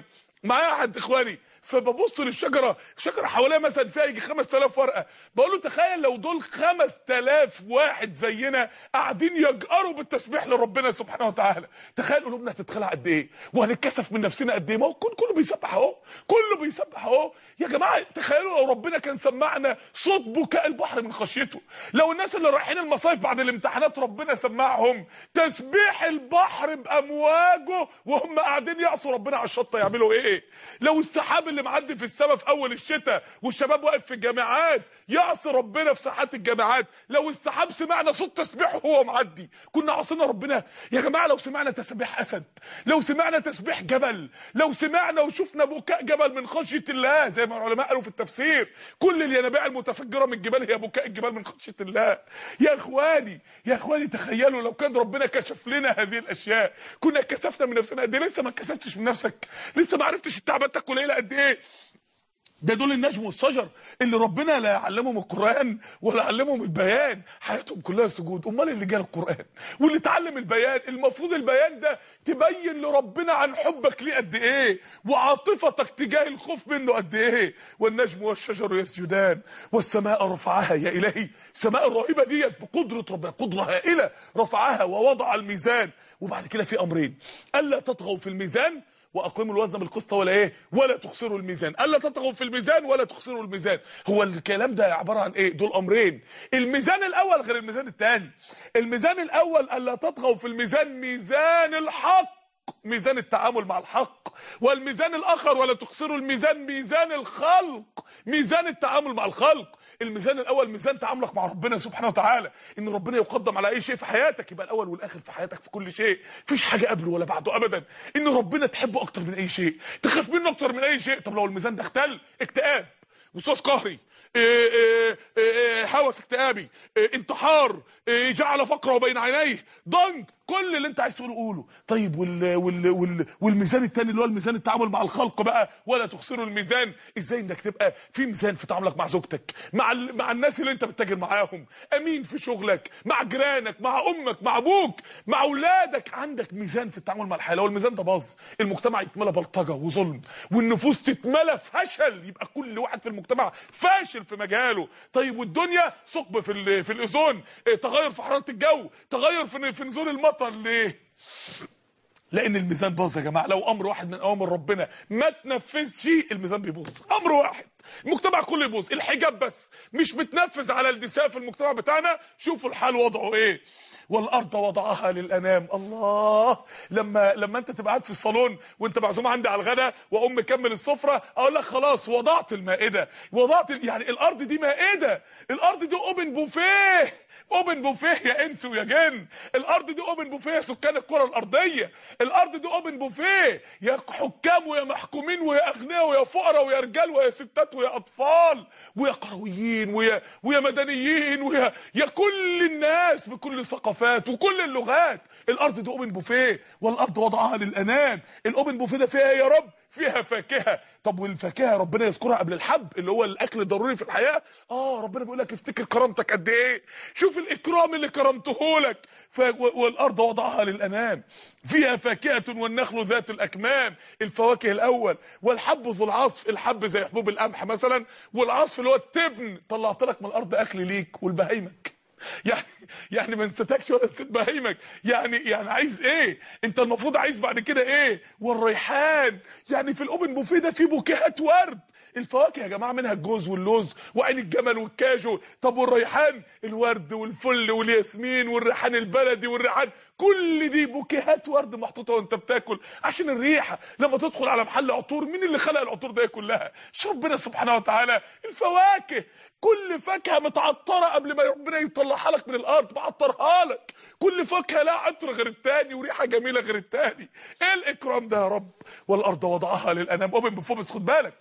معايا احد اخواني، فببص للشجره، الشجره حواليها مثلا فيها يجي خمس آلاف ورقه، بقول له تخيل لو دول خمس آلاف واحد زينا قاعدين يجأروا بالتسبيح لربنا سبحانه وتعالى، تخيل قلوبنا هتتخلع قد ايه وهنتكسف من نفسنا قد ايه. ما هو كل كله بيسبح اهو، كله بيسبح اهو يا جماعه. تخيلوا لو ربنا كان سمعنا صوت بكاء البحر من خشيته، لو الناس اللي رايحين المصايف بعد الامتحانات ربنا سمعهم تسبيح البحر بامواجه وهم قاعدين يعصوا ربنا على الشط يعملوا ايه؟ لو السحاب اللي معدي في السماء في اول الشتاء والشباب واقف في الجامعات يعصي ربنا في ساحات الجامعات، لو السحاب سمعنا صوت تسبيحه وهو معدي كنا عاصينا ربنا يا جماعه. لو سمعنا تسبيح اسد، لو سمعنا تسبيح جبل، لو سمعنا وشفنا بكاء جبل من خشيه الله، زي ما العلماء قالوا في التفسير كل الينابيع المتفجره من الجبال هي بكاء الجبال من خشيه الله. يا اخواني يا اخواني تخيلوا لو كان ربنا كشف لنا هذه الاشياء كنا كسفنا من نفسنا قد ايه. لسه ما كسفتش من نفسك، لسه ما عرفتش التعبانتك قليله قد ايه. ده دول النجم والشجر اللي ربنا لا يعلمهم القرآن ولا يعلمهم البيان، حياتهم كلها سجود. امال اللي جال القرآن واللي اتعلم البيان المفروض البيان ده تبين لربنا عن حبك ليه قد ايه وعاطفتك تجاه الخوف منه قد ايه. والنجم والشجر يسجدان والسماء رفعها، يا الهي السماء الرهيبه ديت بقدره ربنا، قدره هائله، رفعها ووضع الميزان. وبعد كده في امرين، الا تطغوا في الميزان واقيموا الوزن بالقسط ولا ايه ولا تخسروا الميزان. الا تطغوا في الميزان ولا تخسروا الميزان. هو الكلام ده عباره عن ايه؟ دول امرين، الميزان الاول غير الميزان الثاني. الميزان الاول الا تطغوا في الميزان، ميزان الحق، ميزان التعامل مع الحق. والميزان الاخر ولا تخسروا الميزان، ميزان الخلق، ميزان التعامل مع الخلق. الميزان الاول ميزان تعاملك مع ربنا سبحانه وتعالى، ان ربنا يقدم على اي شيء في حياتك، يبقى الاول والاخر في حياتك في كل شيء، مفيش حاجه قبله ولا بعده ابدا. ان ربنا تحبه اكتر من اي شيء، تخاف منه اكتر من اي شيء. طب لو الميزان ده اختل، اكتئاب، وسواس قهري، إيه إيه إيه هوس اكتئابي، إيه انتحار، إيه جعل فقره بين عينيه، ضنك، كل اللي انت عايز تقوله قوله. طيب وال وال وال والميزان الثاني اللي هو الميزان التعامل مع الخلق بقى، ولا تخسروا الميزان. ازاي انك تبقى في ميزان في تعاملك مع زوجتك، مع ال... مع الناس اللي انت بتتاجر معاهم، امين في شغلك، مع جيرانك، مع امك، مع ابوك، مع اولادك، عندك ميزان في التعامل مع الحياه. لو الميزان ده باظ المجتمع يتملى بلطجه وظلم، والنفوس تتملى فشل، يبقى كل واحد في المجتمع فاشل في مجاله. طيب والدنيا ثقب في ال... في الاوزون، تغير في حراره الجو، تغير في في نزول المطر. ليه؟ لان الميزان باظ يا جماعه. لو امر واحد من اوامر ربنا ما تنفذش الميزان بيبوظ، امر واحد المجتمع كله يبوظ. الحجاب بس مش متنفذ على النساء في المجتمع بتاعنا، شوفوا الحال وضعه ايه. والارض وضعها للانام. الله، لما لما انت تبقى قاعد في الصالون وانت معزوم عندي على الغداء واقوم مكمل السفره، اقول لك خلاص وضعت المائده، وضعت يعني الارض دي مائده، الارض دي اوبن بوفيه، اوبن بوفيه يا انس ويا جن. الارض دي اوبن بوفيه يا سكان الكره الارضيه، الارض دي اوبن بوفيه يا حكام ويا محكومين ويا اغنياء ويا فقراء ويا رجال ويا ستات ويا اطفال ويا قرويين ويا ويا مدنيين ويا يا كل الناس بكل ثقافات وكل اللغات. الارض دي اوبن بوفيه، والارض وضعها للانام. الاوبن بوفيه ده فيها يا رب فيها فاكهه. طب والفاكهه ربنا يذكرها قبل الحب اللي هو الاكل الضروري في الحياه. اه ربنا بيقول لك افتكر كرامتك قد ايه، شوف الاكرام اللي كرمته لك. ف... والارض وضعها للانام، فيها فاكهه والنخل ذات الاكمام، الفواكه الاول. والحب ذو العصف، الحب زي حبوب القمح مثلا، والعصف اللي هو التبن. طلعت لك من الارض اكل ليك والبهايمك، يعني يعني ما نسيتكش ولا نسيت بهايمك. يعني يعني عايز ايه انت؟ المفروض عايز بعد كده ايه؟ والريحان، يعني في الاوبن بوفيه ده في بوكيهات ورد. الفواكه يا جماعه منها الجوز واللوز وعين الجمل والكاجو. طب والريحان، الورد والفل والياسمين والريحان البلدي والريحان، كل دي بوكيهات ورد محطوطه وانت بتاكل عشان الريحه. لما تدخل على محل عطور، مين اللي خلق العطور دي كلها؟ مش ربنا سبحانه وتعالى. الفواكه كل فاكهه متعطره قبل ما ربنا يطلعها لك من الارض، معطرها لك. كل فاكهه لها عطر غير الثاني وريحه جميله غير الثاني. ايه الاكرام ده يا رب؟ والارض وضعها للانام. اوبن بوفيه، بس خد بالك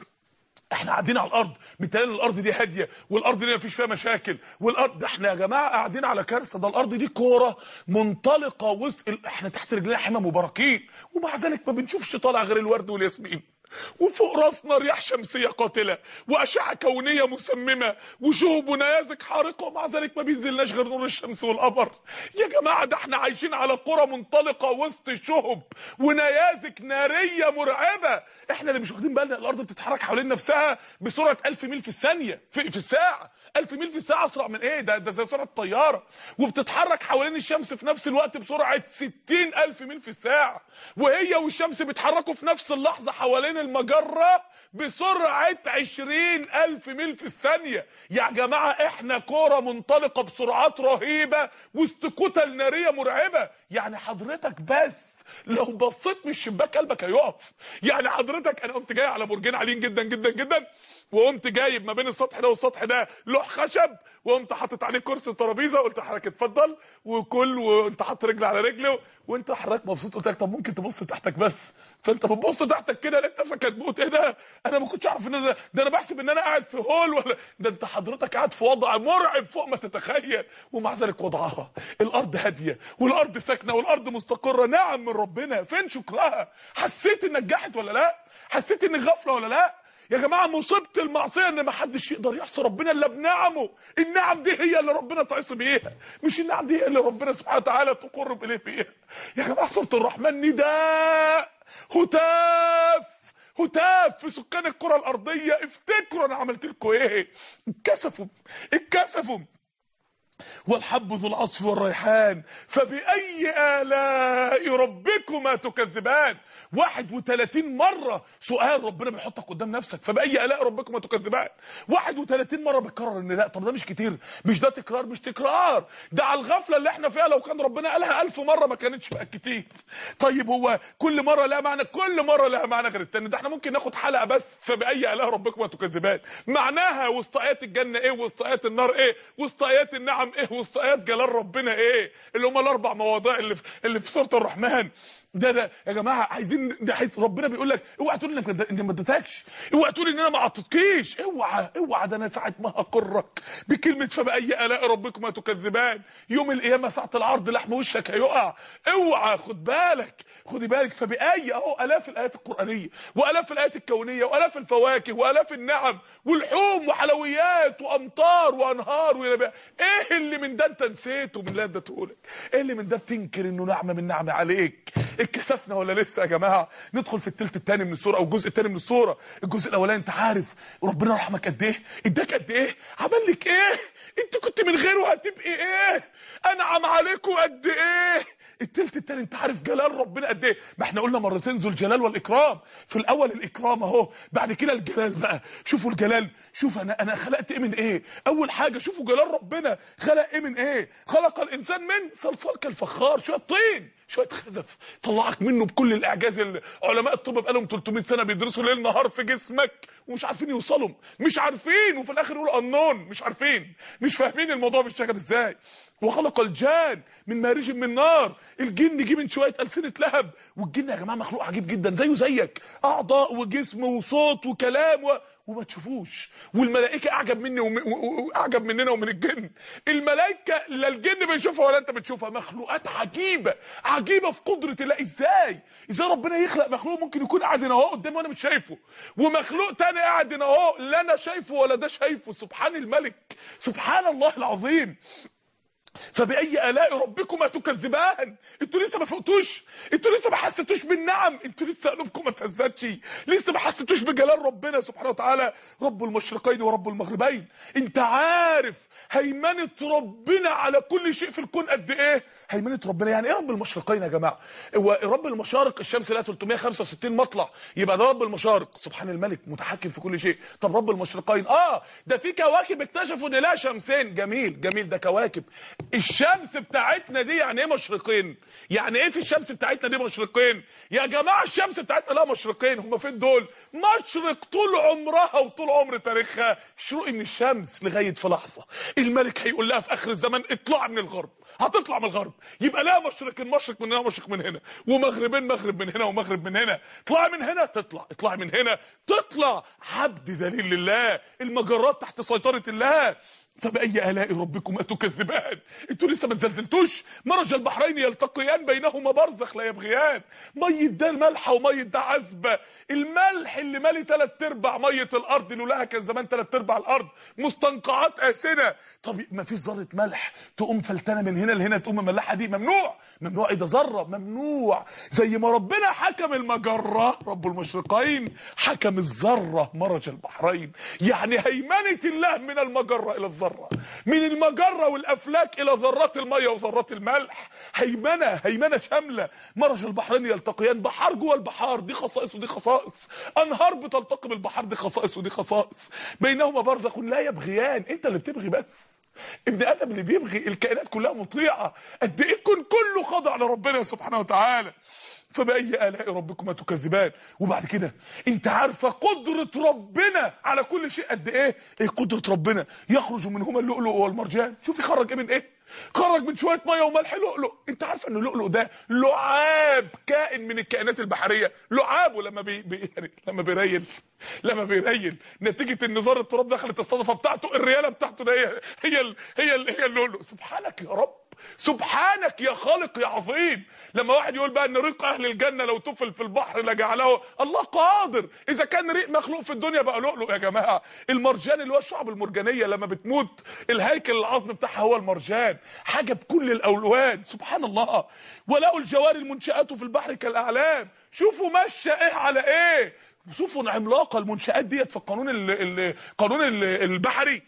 احنا قاعدين على الارض مثال الارض دي هاديه، والارض دي مفيش فيها مشاكل، والارض ده احنا يا جماعه قاعدين على كارثه. ده الارض دي كوره منطلقه وسط ال... احنا تحت رجلينا حمم وبراكين، ومع ذلك ما بنشوفش طالع غير الورد والياسمين. وفوق راسنا رياح شمسيه قاتله واشعه كونيه مسممه وشهب ونيازك حارقه، ومع ذلك ما بينزلناش غير نور الشمس والقمر. يا جماعه ده احنا عايشين على قرى منطلقه وسط شهب ونيازك ناريه مرعبه. احنا اللي مش واخدين بالنا الارض بتتحرك حوالين نفسها بسرعه ألف ميل في الثانيه في, في الساعه. ألف ميل في الساعه اسرع من ايه؟ ده ده زي سرعه الطياره. وبتتحرك حوالين الشمس في نفس الوقت بسرعه ستين ألف ميل في الساعه، وهي والشمس بيتحركوا في نفس اللحظه حوالين المجره بسرعه عشرين ألف ميل في الثانيه. يا جماعه احنا كوره منطلقه بسرعات رهيبه وسط كتل ناريه مرعبه. يعني حضرتك بس لو بصيت من الشباك قلبك هيقف. يعني حضرتك انا قمت جاي على برجين عاليين جدا جدا جدا، وقمت جايب ما بين السطح ده والسطح ده لوح خشب، وقمت حاطط عليه كرسي وترابيزه، وقلت لحضرتك اتفضل وكل، وانت حاطط رجل على رجل، وانت حضرتك مبسوط. قلت لك طب ممكن تبص تحتك بس، فانت بتبص تحتك كده لقيت نفسك هتموت. ايه ده؟ انا ما كنتش اعرف ان ده, ده انا بحسب ان انا قاعد في هول، ولا ده انت حضرتك قاعد في وضع مرعب فوق ما تتخيل. ومع ذلك وضعها الارض هاديه والارض ساكنه والارض مستقره، نعم من ربنا. فين شكرها؟ حسيت انك جاحد ولا لا؟ حسيت انك غفله ولا لا؟ يا جماعه مصيبه المعصيه ان ما حدش يقدر يعصي ربنا الا بنعمه. النعم دي هي اللي ربنا تعصي بيها، مش النعم دي هي اللي ربنا سبحانه وتعالى تقرب اليه بيها. يا جماعه سوره الرحمن نداء هتاف هتاف في سكان الكره الارضيه. افتكروا انا عملت لكم ايه. اتكسفوا اتكسفوا. والحب ذو العصف والريحان فبأي آلاء ربكما تكذبان. واحد وثلاثين مرة سؤال ربنا بيحطك قدام نفسك، فبأي آلاء ربكما تكذبان. واحد وثلاثين مرة بتكرر النداء. طب ده مش كتير؟ مش ده تكرار؟ مش تكرار، ده على الغفلة اللي احنا فيها. لو كان ربنا قالها ألف مرة ما كانتش بقى كتير. طيب هو كل مرة لها معنى؟ كل مرة لها معنى غير التاني. ده احنا ممكن ناخد حلقة بس فبأي آلاء ربكما تكذبان، معناها وسط آيات الجنة ايه، وسط آيات النار ايه، وسط آيات النعم ايه، وسط آيات جلال ربنا ايه، اللي هم الاربع مواضيع اللي في اللي في سوره الرحمن. ده ده يا جماعه عايزين نحس. ربنا بيقول لك اوعى تقول انك اني ما اديتكش، اوعى تقول ان انا ما اعطيتكيش، اوعى اوعى. ده انا ساعه ما هقرك بكلمه فبأي آلاء ربكما تكذبان يوم القيامه ساعه العرض لحم وشك هيقع. اوعى، خد بالك، خدي بالك. فبأي اهو الاف الايات القرانيه والاف الايات الكونيه والاف الفواكه والاف النعم والحوم وحلويات وامطار وانهار ونبات. ايه اللي من ده انت نسيته من اللي اديتهولك؟ ايه اللي من ده بتنكر انه نعمه من نعمه عليك؟ اتكسفنا ولا لسه يا جماعه؟ ندخل في الثلث الثاني من السوره او الجزء الثاني من السوره. الجزء الاولاني انت عارف ربنا رحمك قد ايه، اداك قد ايه، عمل لك ايه، انت كنت من غيره هتبقي ايه، انعم عليكم قد ايه. التلت التاني انت عارف جلال ربنا قد ايه. ما احنا قلنا مرتين ذو الجلال والاكرام. في الاول الاكرام اهو، بعد كده الجلال بقى. شوفوا الجلال، شوف انا انا خلقت ايه من ايه. اول حاجه شوفوا جلال ربنا، خلق ايه من ايه. خلق الانسان من صلصال كالفخار، شويه طين شويه خزف طلعك منه بكل الاعجاز اللي علماء الطب بقالهم ثلاثمائة سنه بيدرسوا ليل نهار في جسمك ومش عارفين يوصلوا، مش عارفين، وفي الاخر يقولوا انون، مش عارفين، مش فاهمين الموضوع بيشتغل ازاي. وخلق الجان من مارج من نار. الجن جه من شويه السنه لهب. والجن يا جماعه مخلوق عجيب جدا زيه زيك، اعضاء وجسم وصوت وكلام و... وما تشوفوش. والملائكه اعجب مني وم... واعجب مننا ومن الجن. الملائكه لا الجن بيشوفها ولا انت بتشوفها، مخلوقات عجيبه عجيبه في قدره الله. ازاي ازاي ربنا يخلق مخلوق ممكن يكون قاعد هنا اهو قدامي وانا مش شايفه، ومخلوق تاني قاعد هنا اهو لا انا شايفه ولا ده شايفه. سبحان الملك، سبحان الله العظيم. فبأي آلاء ربكما تكذبان. انتوا لسه ما فقتوش، انتوا لسه ما حسيتوش بالنعم، انتوا لسه قلوبكم ما اتهزتش، لسه ما حسيتوش بجلال ربنا سبحانه وتعالى، رب المشرقين ورب المغربين. انت عارف هيمنه ربنا على كل شيء في الكون قد ايه؟ هيمنه ربنا يعني ايه رب المشرقين يا جماعه؟ هو رب المشارق الشمس لها ثلاثمائة وخمسة وستين مطلع، يبقى ده رب المشارق سبحان الملك متحكم في كل شيء. طب رب المشرقين اه ده في كواكب اكتشفوا ان لها شمسين. جميل جميل، ده كواكب. الشمس بتاعتنا دي يعني ايه مشرقين؟ يعني ايه في الشمس بتاعتنا دي مشرقين؟ يا جماعه الشمس بتاعتنا لها مشرقين. هم فين دول؟ مشرق طول عمرها وطول عمر تاريخها شروق من الشمس لغايه في لحظه الملك هيقول لها في اخر الزمن اطلع من الغرب، هتطلع من الغرب، يبقى لها مشرقين، مشرق من هنا ومشرق من هنا، ومغربين، مغرب من هنا ومغرب من هنا. اطلعي من هنا تطلع، اطلعي من هنا تطلع. عبد ذليل لله، المجرات تحت سيطره الله. فبأي آلاء ربكما تكذبان؟ انتوا لسه ما تزلزلتوش؟ مرج البحرين يلتقيان بينهما برزخ لا يبغيان. ميه ده مالحه وميه ده عذبه. الملح اللي مالي ثلاث ارباع ميه الارض، لولاها كان زمان ثلاث ارباع الارض مستنقعات آسنة. طب ما فيش ذره ملح تقوم فلتانه من هنا لهنا تقوم مملحه؟ دي ممنوع. ممنوع ايه ده؟ ذره ممنوع. زي ما ربنا حكم المجره رب المشرقين، حكم الذره مرج البحرين. يعني هيمنه الله من المجره الى الذره، من المجره والافلاك الى ذرات الميه وذرات الملح. هيمنه هيمنه شامله. مرج البحرين يلتقيان، بحار جوه البحار، دي خصائص ودي خصائص. انهار بتلتقي بالبحار، دي خصائص ودي خصائص. بينهما برزخ لا يبغيان. انت اللي بتبغي بس، ابن ادم اللي بيبغي. الكائنات كلها مطيعه. قد ايه الكون كله خاضع لربنا سبحانه وتعالى. فبأي آلاء ربكما تكذبان؟ وبعد كده انت عارفه قدره ربنا على كل شيء قد ايه؟ ايه قدره ربنا؟ يخرج منهما اللؤلؤ والمرجان. شوفي خرج ايه من ايه؟ خرج من شويه ميه وملح لؤلؤ. انت عارفه ان اللؤلؤ ده لعاب، كائن من الكائنات البحريه. لعابه لما بي, بي يعني لما بيريل لما بيريل نتيجه ان ذره التراب دخلت الصدفه بتاعته، الرياله بتاعته ده هي هي ال هي ال هي اللؤلؤ. سبحانك يا رب، سبحانك يا خالق يا عظيم. لما واحد يقول بقى ان ريق اهل الجنه لو طفل في البحر لجعله، الله قادر. اذا كان ريق مخلوق في الدنيا بقى لؤلؤ يا جماعه. المرجان اللي هو الشعب المرجانيه لما بتموت الهيكل العظم بتاعها هو المرجان، حاجه بكل الالوان. سبحان الله. ولقوا الجوار المنشآت في البحر كالاعلام. شوفوا ماشيه ايه على ايه. سفن عملاقه. المنشآت ديت في القانون القانون البحري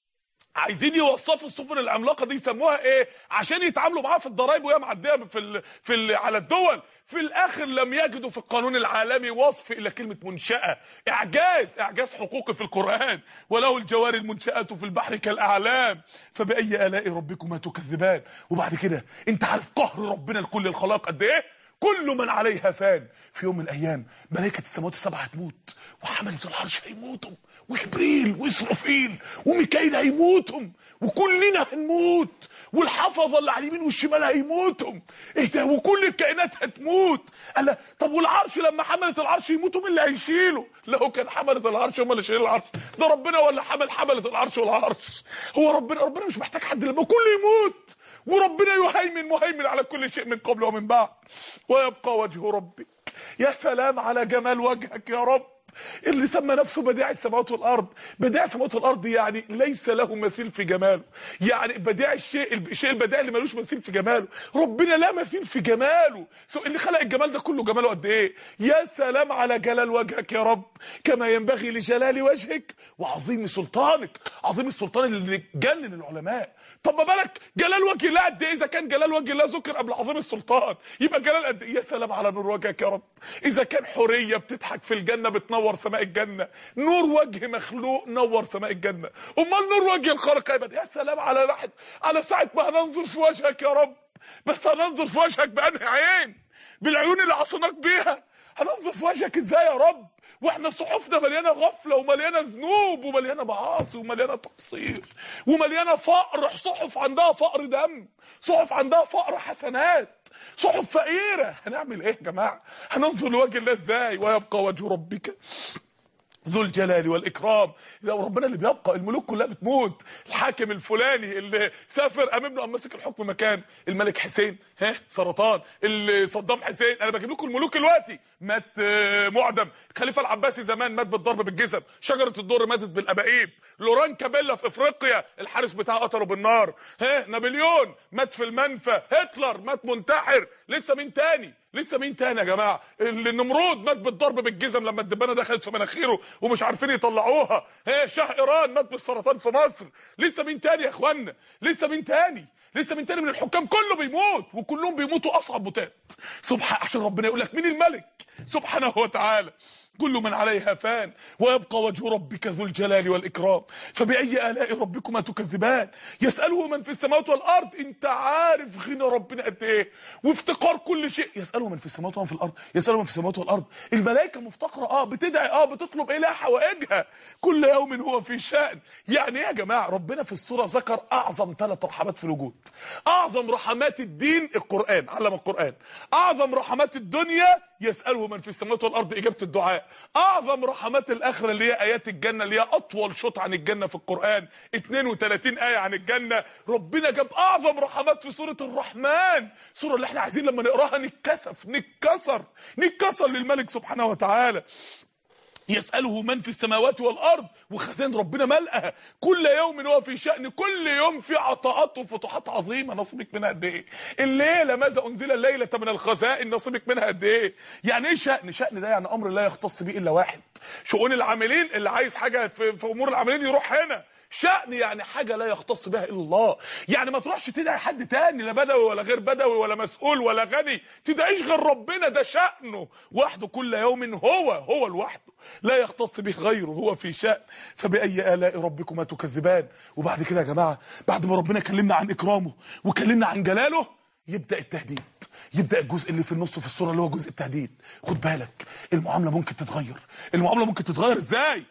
عايزين يوصفوا السفن العملاقه دي يسموها ايه عشان يتعاملوا معاها في الضرايب وهي معديه في ال في ال على الدول. في الاخر لم يجدوا في القانون العالمي وصف الا كلمه منشاه. اعجاز اعجاز حقوقي في القران. وله الجوار المنشآت في البحر كالاعلام. فبأي آلاء ربكما تكذبان؟ وبعد كده انت عارف قهر ربنا لكل الخلائق قد ايه؟ كل من عليها فان. في يوم من الايام ملائكه السماوات السبع هتموت، وحمله العرش هيموتوا، وجبريل واسرافيل وميكائيل هيموتوا، وكلنا هنموت، والحفظه اللي على اليمين والشمال هيموتوا. ايه ده؟ وكل الكائنات هتموت. قال طب والعرش لما حمله العرش يموتوا مين اللي هيشيله؟ لو كان حمله العرش هم اللي شايلين العرش، ده ربنا ولا حمل حمله العرش والعرش؟ هو ربنا ربنا مش محتاج حد لما كله يموت، وربنا يهيمن مهيمن على كل شيء من قبل ومن بعد. ويبقى وجه ربك. يا سلام على جمال وجهك يا رب، اللي سمى نفسه بديع السماوات والارض. بديع السماوات والارض يعني ليس له مثيل في جماله. يعني بديع الشيء الشيء البديع اللي ملوش مثيل في جماله. ربنا لا مثيل في جماله. اللي خلق الجمال ده كله جماله قد ايه؟ يا سلام على جلال وجهك يا رب، كما ينبغي لجلال وجهك وعظيم سلطانك. عظيم السلطان اللي جنن العلماء. طب ما بالك جلال وجه الله قد ايه؟ اذا كان جلال وجه الله ذكر قبل عظيم السلطان، يبقى جلال قد ايه؟ يا سلام على نور وجهك يا رب. اذا كان حوريه بتضحك في الجنه بتنور سماء الجنه، نور وجه مخلوق نور سماء الجنه، امال نور وجه الخالق هيبقى؟ يا سلام على واحد على ساعه ما هننظر في وجهك يا رب. بس هننظر في وجهك بانهي عين؟ بالعيون اللي عصيناك بيها؟ هننظر في وجهك ازاي يا رب واحنا صحفنا مليانه غفله ومليانه ذنوب ومليانه معاصي ومليانه تقصير ومليانه فقر؟ صحف عندها فقر دم، صحف عندها فقر حسنات، صحف فقيره. هنعمل ايه يا جماعه؟ هننظر لوجه الله ازاي؟ ويبقى وجه ربك ذو الجلال والاكرام. لو ربنا اللي بيبقى، الملوك كلها بتموت. الحاكم الفلاني اللي سافر قام ابنه قام ماسك الحكم مكان الملك حسين، ها سرطان. اللي صدام حسين، انا بجيب لكم الملوك دلوقتي، مات معدم. الخليفه العباسي زمان مات بالضرب بالجزم. شجره الدر ماتت بالابائيب. لوران كابيلا في افريقيا الحارس بتاعه قتله بالنار. ها نابليون مات في المنفى. هتلر مات منتحر. لسه مين تاني؟ لسه مين تاني يا جماعه؟ النمرود مات بالضرب بالجزم لما الدبانه دخلت في مناخيره ومش عارفين يطلعوها. ها شاه ايران مات بالسرطان في مصر. لسه مين تاني يا اخوانا؟ لسه مين تاني؟ لسه مين تاني من الحكام؟ كله بيموت، وكلهم بيموتوا اصعب موتات. سبحان عشان ربنا يقول لك مين الملك سبحانه وتعالى. كل من عليها فان ويبقى وجه ربك ذو الجلال والإكرام. فبأي آلاء ربكما تكذبان؟ يسأله من في السماوات والأرض. انت عارف غنى ربنا قد ايه وافتقار كل شيء. يسأله من في السماوات ومن في الأرض. يسأله من في السماوات والأرض. الملائكة مفتقرة اه بتدعي اه بتطلب إليها حوائجها. كل يوم هو في شأن. يعني ايه يا جماعة؟ ربنا في السورة ذكر أعظم ثلاث رحمات في الوجود. أعظم رحمات الدين القرآن، علم القرآن. أعظم رحمات الدنيا يسأله من في السماوات والأرض إجابة الدعاء. أعظم رحمات الآخرة اللي هي آيات الجنة، اللي هي أطول شوط عن الجنة في القرآن، اتنين وتلاتين آية عن الجنة. ربنا جاب أعظم رحمات في سورة الرحمن، سورة اللي احنا عايزين لما نقراها نتكسف نتكسر نتكسر للملك سبحانه وتعالى. يسأله من في السماوات والأرض، وخزان ربنا ملأها، كل يوم هو في شأن، كل يوم في عطاءات وفتوحات عظيمة. نصيبك منها قد ايه؟ الليلة ماذا أنزل الليلة من الخزائن، نصيبك منها قد ايه؟ يعني ايه شأن؟ شأن ده يعني أمر لا يختص به إلا واحد. شؤون العاملين، اللي عايز حاجة في, في أمور العاملين يروح هنا. شأن يعني حاجة لا يختص بها إلا الله، يعني ما تروحش تدعي حد تاني، لا بدوي ولا غير بدوي ولا مسؤول ولا غني، تدعيش غير ربنا، ده شأنه وحده، كل يوم هو هو لوحده لا يختص به غيره، هو في شأن. فبأي آلاء ربكما تكذبان. وبعد كده يا جماعة، بعد ما ربنا كلمنا عن إكرامه وكلمنا عن جلاله، يبدأ التهديد، يبدأ الجزء اللي في النص في السورة اللي هو جزء التهديد. خد بالك، المعاملة ممكن تتغير. المعاملة ممكن تتغير ازاي؟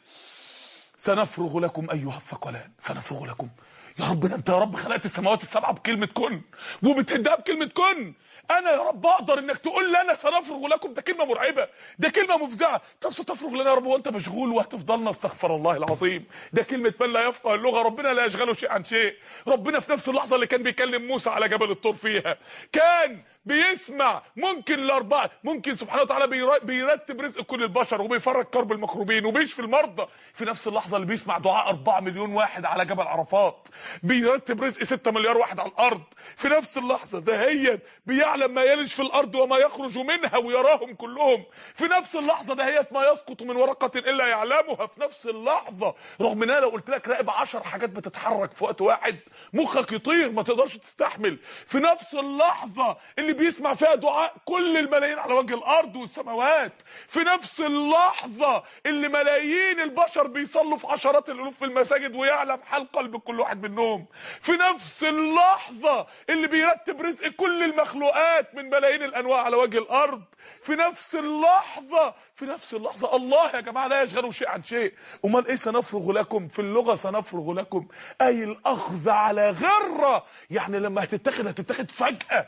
سنفرغ لكم ايها الثقلان. سنفرغ لكم، يا رب ده انت يا رب خلقت السماوات السبعه بكلمه كن، وبتهدها بكلمه كن. انا يا رب اقدر انك تقول لنا سنفرغ لكم؟ ده كلمه مرعبه، ده كلمه مفزعه. طب ستفرغ لنا يا رب وانت مشغول وهتفضلنا؟ استغفر الله العظيم. ده كلمه من لا يفقه اللغه، ربنا لا يشغله شيء عن شيء. ربنا في نفس اللحظه اللي كان بيكلم موسى على جبل الطور فيها كان بيسمع ممكن الاربعه، ممكن سبحانه وتعالى بيرتب رزق كل البشر وبيفرج كرب المكروبين وبيشفي المرضى. في نفس اللحظه اللي بيسمع دعاء أربعة مليون واحد على جبل عرفات، بيرتب رزق ستة مليار واحد على الارض. في نفس اللحظه دهيت بيعلم ما يلج في الارض وما يخرج منها ويراهم كلهم. في نفس اللحظه دهيت ما يسقط من ورقه الا يعلمها. في نفس اللحظه، رغم ان انا لو قلت لك راقب عشر حاجات بتتحرك في وقت واحد مخك يطير، ما تقدرش تستحمل. في نفس اللحظه اللي بيسمع فيها دعاء كل الملايين على وجه الارض والسماوات، في نفس اللحظه اللي ملايين البشر بيصلوا في عشرات الالوف في المساجد ويعلم حال قلب كل واحد منهم. في نفس اللحظه اللي بيرتب رزق كل المخلوقات من ملايين الانواع على وجه الارض. في نفس اللحظه في نفس اللحظه الله يا جماعه لا يشغله شيء عن شيء. امال ايه سنفرغ لكم؟ في اللغه سنفرغ لكم اي الاخذ على غره، يعني لما هتتاخد هتتاخد فجاه،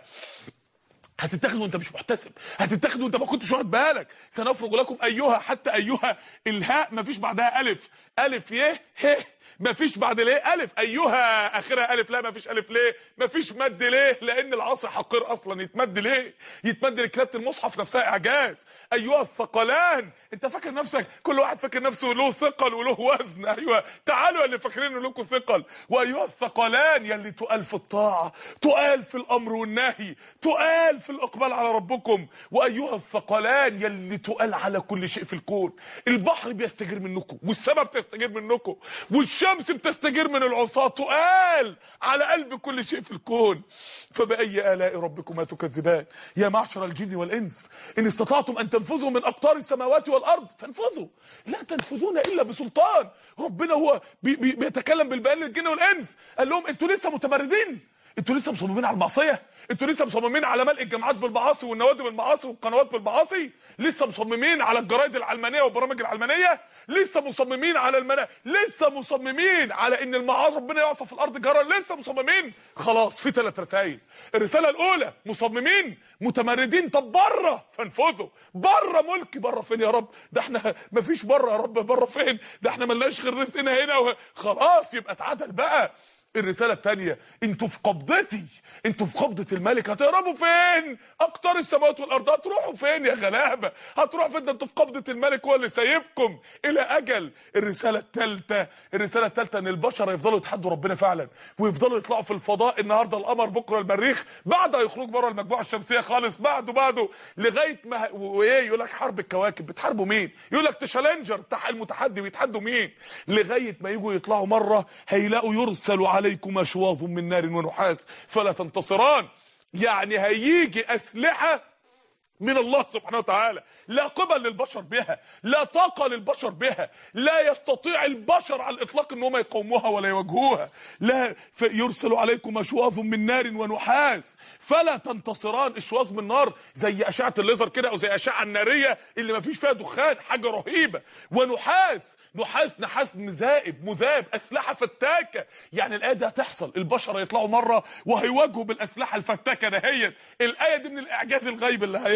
هتتاخد وانت مش محتسب، هتتاخد وانت ما كنتش واخد بالك. سنفرغ لكم ايها، حتى ايها الهاء ما فيش بعدها الف، الف يه ه ما فيش بعد ليه الف. ايها اخرها الف، لا ما فيش الف. ليه ما فيش مد؟ ليه؟ لان العصا حقير اصلا، يتمد ليه؟ يتمد لكتابه المصحف نفسها اعجاز. ايها الثقلان، انت فاكر نفسك كل واحد فاكر نفسه له ثقل وله وزن. ايوه تعالوا يا اللي فاكرين ان لكم ثقل. وايها الثقلان يلي تقال في الطاعه، تقال في الامر والنهي، تقال في الاقبال على ربكم. وايها الثقلان يلي تقال على كل شيء في الكون. البحر بيستجير منكم، والسماء بتستجير منكم، والشمس بتستجير من العصاة، تقال على قلب كل شيء في الكون. فبأي آلاء ربكما تكذبان. يا معشر الجن والإنس إن استطعتم أن تنفذوا من أقطار السماوات والأرض فانفذوا، لا تنفذون إلا بسلطان. ربنا هو بي بي بيتكلم بالبيان للجن والإنس، قال لهم أنتوا لسه متمردين، انتوا لسه مصممين على المعصيه، انتوا لسه مصممين على ملء الجامعات بالمعاصي والنوادي بالمعاصي والقنوات بالمعاصي، لسه مصممين على الجرايد العلمانيه والبرامج العلمانيه، لسه مصممين على المنا... لسه مصممين على ان المعاصي ربنا يعصى في الارض جرا، لسه مصممين. خلاص في ثلاث رسائل. الرساله الاولى مصممين متمردين، طب بره فانفذوا. بره ملكي، بره فين يا رب؟ ده احنا مفيش بره يا رب، بره فين؟ ده احنا ملناش غير رزقنا هنا و... خلاص يبقى اتعدل بقى. الرسالة الثانية انتوا في قبضتي، انتوا في قبضة الملك، هتهربوا فين؟ اقطار السماوات والارض، هتروحوا فين يا غلابة؟ هتروحوا فين؟ ده انتوا في قبضة الملك، هو اللي سايبكم الى اجل. الرسالة الثالثة الرسالة الثالثة ان البشر يفضلوا يتحدوا ربنا فعلا، ويفضلوا يطلعوا في الفضاء، النهارده القمر بكره المريخ، بعد هيخرج بره المجموعة الشمسية خالص، بعده بعده لغاية ما وايه يقول لك حرب الكواكب. بتحاربوا مين؟ يقول لك تشالنجر المتحدي، بيتحدوا مين؟ لغاية ما يجوا يطلعوا مرة هيلاقوا يرسلوا على عليكم اشواظ من نار ونحاس فلا تنتصران. يعني هيجي اسلحه من الله سبحانه وتعالى لا قبل للبشر بها، لا طاقه للبشر بها، لا يستطيع البشر على الاطلاق ان هم يقاوموها ولا يواجهوها. لا يرسل عليكم اشواظ من نار ونحاس فلا تنتصران. اشواظ من نار زي اشعه الليزر كده، او زي الاشعه الناريه اللي ما فيش فيها دخان، حاجه رهيبه. ونحاس، نحاس نحاس مذائب مذاب، اسلحه فتاكه. يعني الايه دي هتحصل، البشر هيطلعوا مره وهيواجهوا بالاسلحه الفتاكه دهيت. الايه دي من الاعجاز الغيب اللي هيحصل.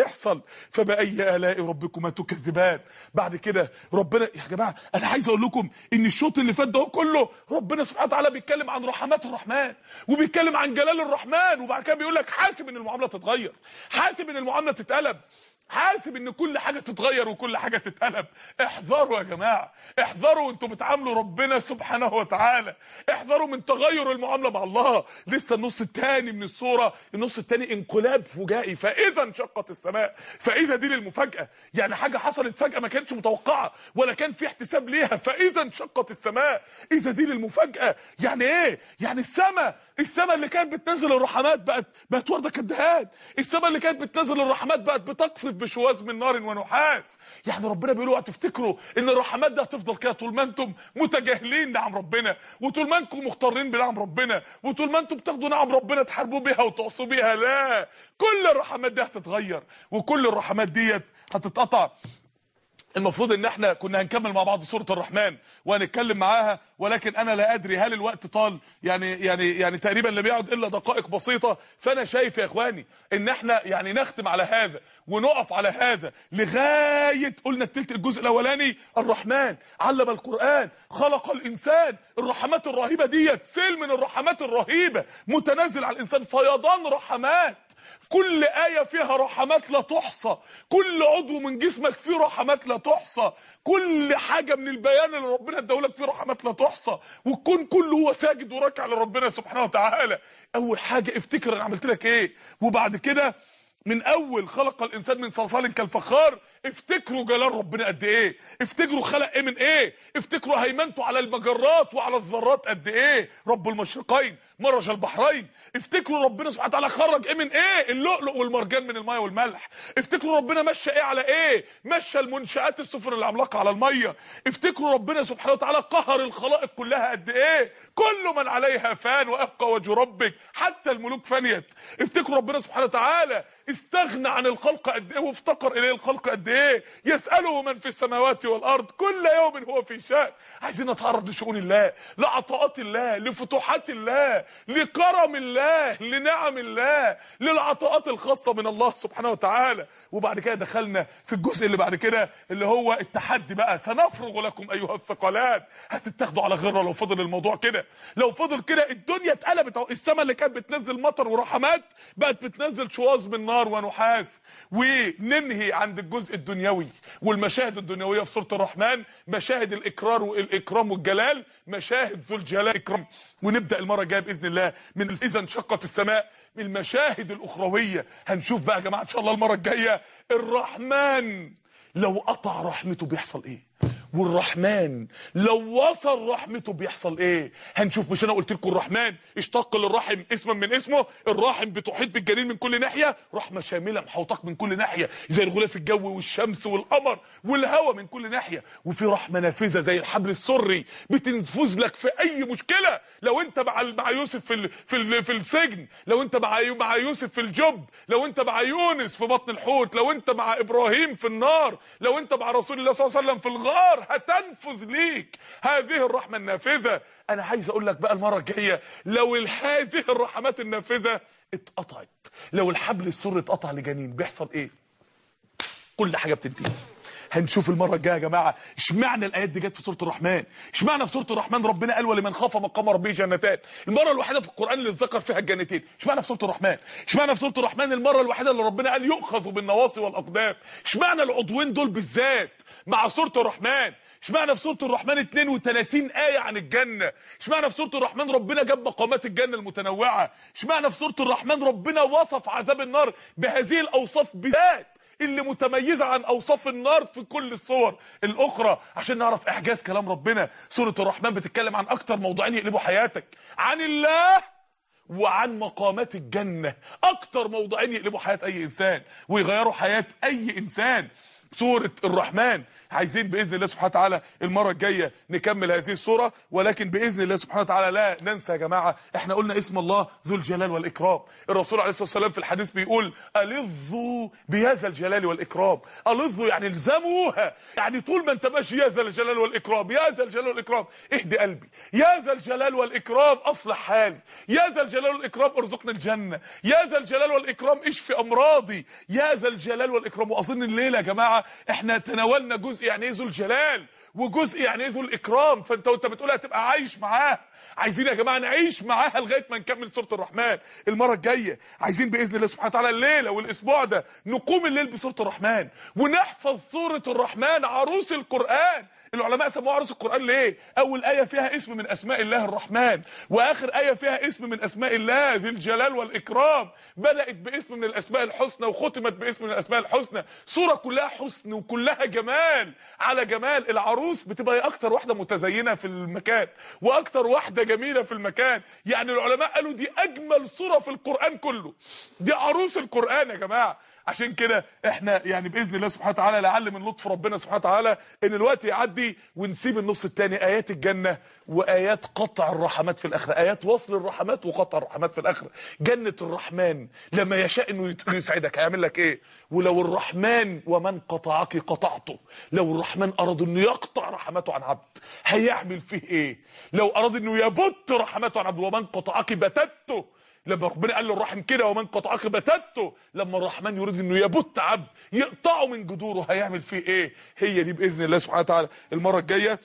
بيحصل. فبأي آلاء ربكما تكذبان. بعد كده ربنا يا جماعه انا عايز اقول لكم ان الشوط اللي فات ده كله ربنا سبحانه وتعالى بيتكلم عن رحمات الرحمن وبيتكلم عن جلال الرحمن، وبعد كده بيقول لك حاسب ان المعامله تتغير، حاسب ان المعامله تتقلب، حاسب ان كل حاجه تتغير وكل حاجه تتقلب. احذروا يا جماعه، احذروا وانتوا بتعاملوا ربنا سبحانه وتعالى، احذروا من تغير المعامله مع الله. لسه النص الثاني من السوره، النص الثاني انقلاب فجائي. فاذا انشقت السماء، فاذا دي للمفاجاه، يعني حاجه حصلت فجاه ما كانتش متوقعه ولا كان في احتساب ليها. فاذا انشقت السماء، اذا دي للمفاجاه. يعني ايه؟ يعني السماء السماء اللي كانت بتنزل الرحمات بقت بقت ورده كالدهان، السماء اللي كانت بتنزل الرحمات بقت بتقصف بشواذ من نار ونحاس. يعني ربنا بيقول اوعوا تفتكروا ان الرحمات دي هتفضل كده طول ما انتم متجاهلين نعم ربنا، وطول ما انتم مختارين بنعم ربنا، وطول ما انتم بتاخدوا نعم ربنا تحاربوا بيها وتعصوا بيها. لا، كل الرحمات دي هتتغير وكل الرحمات ديت هتتقطع. المفروض ان احنا كنا هنكمل مع بعض سورة الرحمن وهنتكلم معاها، ولكن انا لا ادري هل الوقت طال، يعني يعني يعني تقريبا لا بيقعد الا دقائق بسيطة. فانا شايف يا اخواني ان احنا يعني نختم على هذا ونقف على هذا لغاية قلنا التلت الجزء الاولاني. الرحمن علم القرآن خلق الانسان، الرحمات الرهيبة ديت سيل من الرحمات الرهيبة متنزل على الانسان، فيضان رحمات، كل آية فيها رحمات لا تحصى، كل عضو من جسمك فيه رحمات لا تحصى، كل حاجة من البيان اللي ربنا اداهولك فيه رحمات لا تحصى، والكون كله هو ساجد وراكع لربنا سبحانه وتعالى. أول حاجة افتكر أنا عملت لك إيه، وبعد كده من اول خلق الانسان من صلصال كالفخار افتكروا جلال ربنا قد ايه، افتكروا خلق ايه من ايه، افتكروا هيمنته على المجرات وعلى الذرات قد ايه، رب المشرقين مرج البحرين. افتكروا ربنا سبحانه وتعالى خرج ايه من ايه، اللؤلؤ والمرجان من الميه والملح. افتكروا ربنا مشى ايه على ايه، مشى المنشآت السفن العملاقه على الميه. افتكروا ربنا سبحانه وتعالى قهر الخلائق كلها قد ايه، كل من عليها فان ويبقى وجه ربك، حتى الملوك فنيت. افتكروا ربنا سبحانه وتعالى استغنى عن الخلق قد ايه وافتقر اليه الخلق قد ايه، يسأله من في السماوات والارض كل يوم هو في شأن. عايزين نتعرض لشؤون الله، لعطاءات الله، لفتوحات الله، لكرم الله، لنعم الله، للعطاءات الخاصة من الله سبحانه وتعالى. وبعد كده دخلنا في الجزء اللي بعد كده اللي هو التحدي بقى، سنفرغ لكم ايها الثقلان. هتتاخدوا على غره لو فضل الموضوع كده، لو فضل كده الدنيا اتقلبت. السماء اللي كانت بتنزل مطر ورحمات بقت بتنزل شواظ من نار ونحاس. وننهي عند الجزء الدنيوي والمشاهد الدنيويه في سوره الرحمن، مشاهد الاكرار والاكرام والجلال، مشاهد ذو الجلال والاكرام. ونبدا المره الجايه باذن الله من اذا انشقت السماء، من المشاهد الاخرويه. هنشوف بقى يا جماعه ان شاء الله المره الجايه الرحمن لو قطع رحمته بيحصل ايه، والرحمن لو وصل رحمته بيحصل ايه. هنشوف. مش انا قلت لكم الرحمن اشتق للرحم اسما من اسمه، الرحم بتحيط بالجنين من كل ناحيه، رحمه شامله محوطاك من كل ناحيه زي الغلاف الجوي والشمس والقمر والهواء من كل ناحيه. وفي رحمه نافذه زي الحبل السري بتنفذ لك في اي مشكله. لو انت مع مع يوسف في ال في ال في السجن، لو انت مع مع يوسف في الجب، لو انت مع يونس في بطن الحوت، لو انت مع ابراهيم في النار، لو انت مع رسول الله صلى الله عليه وسلم في الغار، هتنفذ ليك هذه الرحمة النافذة. انا عايز اقول لك بقى المرة الجاية لو هذه الرحمات النافذة اتقطعت، لو الحبل السري اتقطع لجنين بيحصل ايه؟ كل حاجة بتنتهي. هنشوف المره الجايه يا جماعه اشمعنى الايات دي جت في سوره الرحمن، اشمعنى في سوره الرحمن ربنا قال ولمن خاف مقام ربه جنتان، المره الوحيده في القران اللي اتذكر فيها الجنتين. اشمعنى في سوره الرحمن، اشمعنى في سوره الرحمن المره الوحيده اللي ربنا قال يؤخذ بالنواصي والاقدام، اشمعنى العضوين دول بالذات مع سوره الرحمن، اشمعنى في سوره الرحمن اثنين وثلاثين ايه عن الجنه، اشمعنى في سوره الرحمن ربنا جاب مقامات الجنه المتنوعه، اشمعنى في سوره الرحمن ربنا وصف عذاب النار بهذه الاوصاف بالذات اللي متميزه عن اوصاف النار في كل الصور الاخرى، عشان نعرف اعجاز كلام ربنا. سوره الرحمن بتتكلم عن اكتر موضوعين يقلبوا حياتك، عن الله وعن مقامات الجنه، اكتر موضوعين يقلبوا حياه اي انسان ويغيروا حياه اي انسان. سورة الرحمن. عايزين بإذن الله سبحانه وتعالى المرة الجاية نكمل هذه السورة، ولكن بإذن الله سبحانه وتعالى لا ننسى يا جماعة، احنا قلنا اسم الله ذو الجلال والإكرام. الرسول عليه الصلاة والسلام في الحديث بيقول ألظوا بهذا الجلال والإكرام. ألظوا يعني الزموها، يعني طول ما انت ماشي يا ذا الجلال والإكرام، يا ذا الجلال والإكرام اهدي قلبي، يا ذا الجلال والإكرام أصلح حالي، يا ذا الجلال والإكرام ارزقنا الجنة، يا ذا الجلال والإكرام اشفي أمراضي، يا ذا الجلال والإكرام. وأظن الليلة يا جماعة احنا تناولنا جزء يعني ايه ذو الجلال وجزء يعني ايه ذو الإكرام، فانت وانت بتقولها هتبقى عايش معاه. عايزين يا جماعة نعيش معاها لغاية ما نكمل سورة الرحمن المرة الجاية. عايزين بإذن الله سبحانه وتعالى الليلة والأسبوع ده نقوم الليل بسورة الرحمن ونحفظ سورة الرحمن عروس القرآن. العلماء سموها عروس القرآن ليه؟ أول آية فيها اسم من أسماء الله الرحمن، وآخر آية فيها اسم من أسماء الله ذي الجلال والإكرام. بدأت باسم من الأسماء الحسنى وختمت باسم من الأسماء الحسنى. سورة كلها حسن وكلها جمال على جمال. العروس بتبقى هي أكتر واحدة متزينة في المكان وأكتر واحدة جميلة في المكان. يعني العلماء قالوا دي أجمل سورة في القرآن كله، دي عروس القرآن يا جماعة. عشان كده احنا يعني باذن الله سبحانه وتعالى لعل من لطف ربنا سبحانه وتعالى ان الوقت يعدي ونسيب النص الثاني ايات الجنه وايات قطع الرحمات في الاخره، ايات وصل الرحمات وقطع الرحمات في الاخره. جنه الرحمن لما يشاء انه يسعدك هيعمل لك ايه؟ ولو الرحمن ومن قطعك قطعته، لو الرحمن اراد انه يقطع رحمته عن عبد هيعمل فيه ايه؟ لو اراد انه يبت رحمته عن عبد ومن قطعك بتته. لما ربنا قال له الرحم كده ومن قطعك بتته، لما الرحمن يريد انه يبت عبد يقطعه من جذوره هيعمل فيه ايه؟ هي دي باذن الله سبحانه وتعالى المره الجايه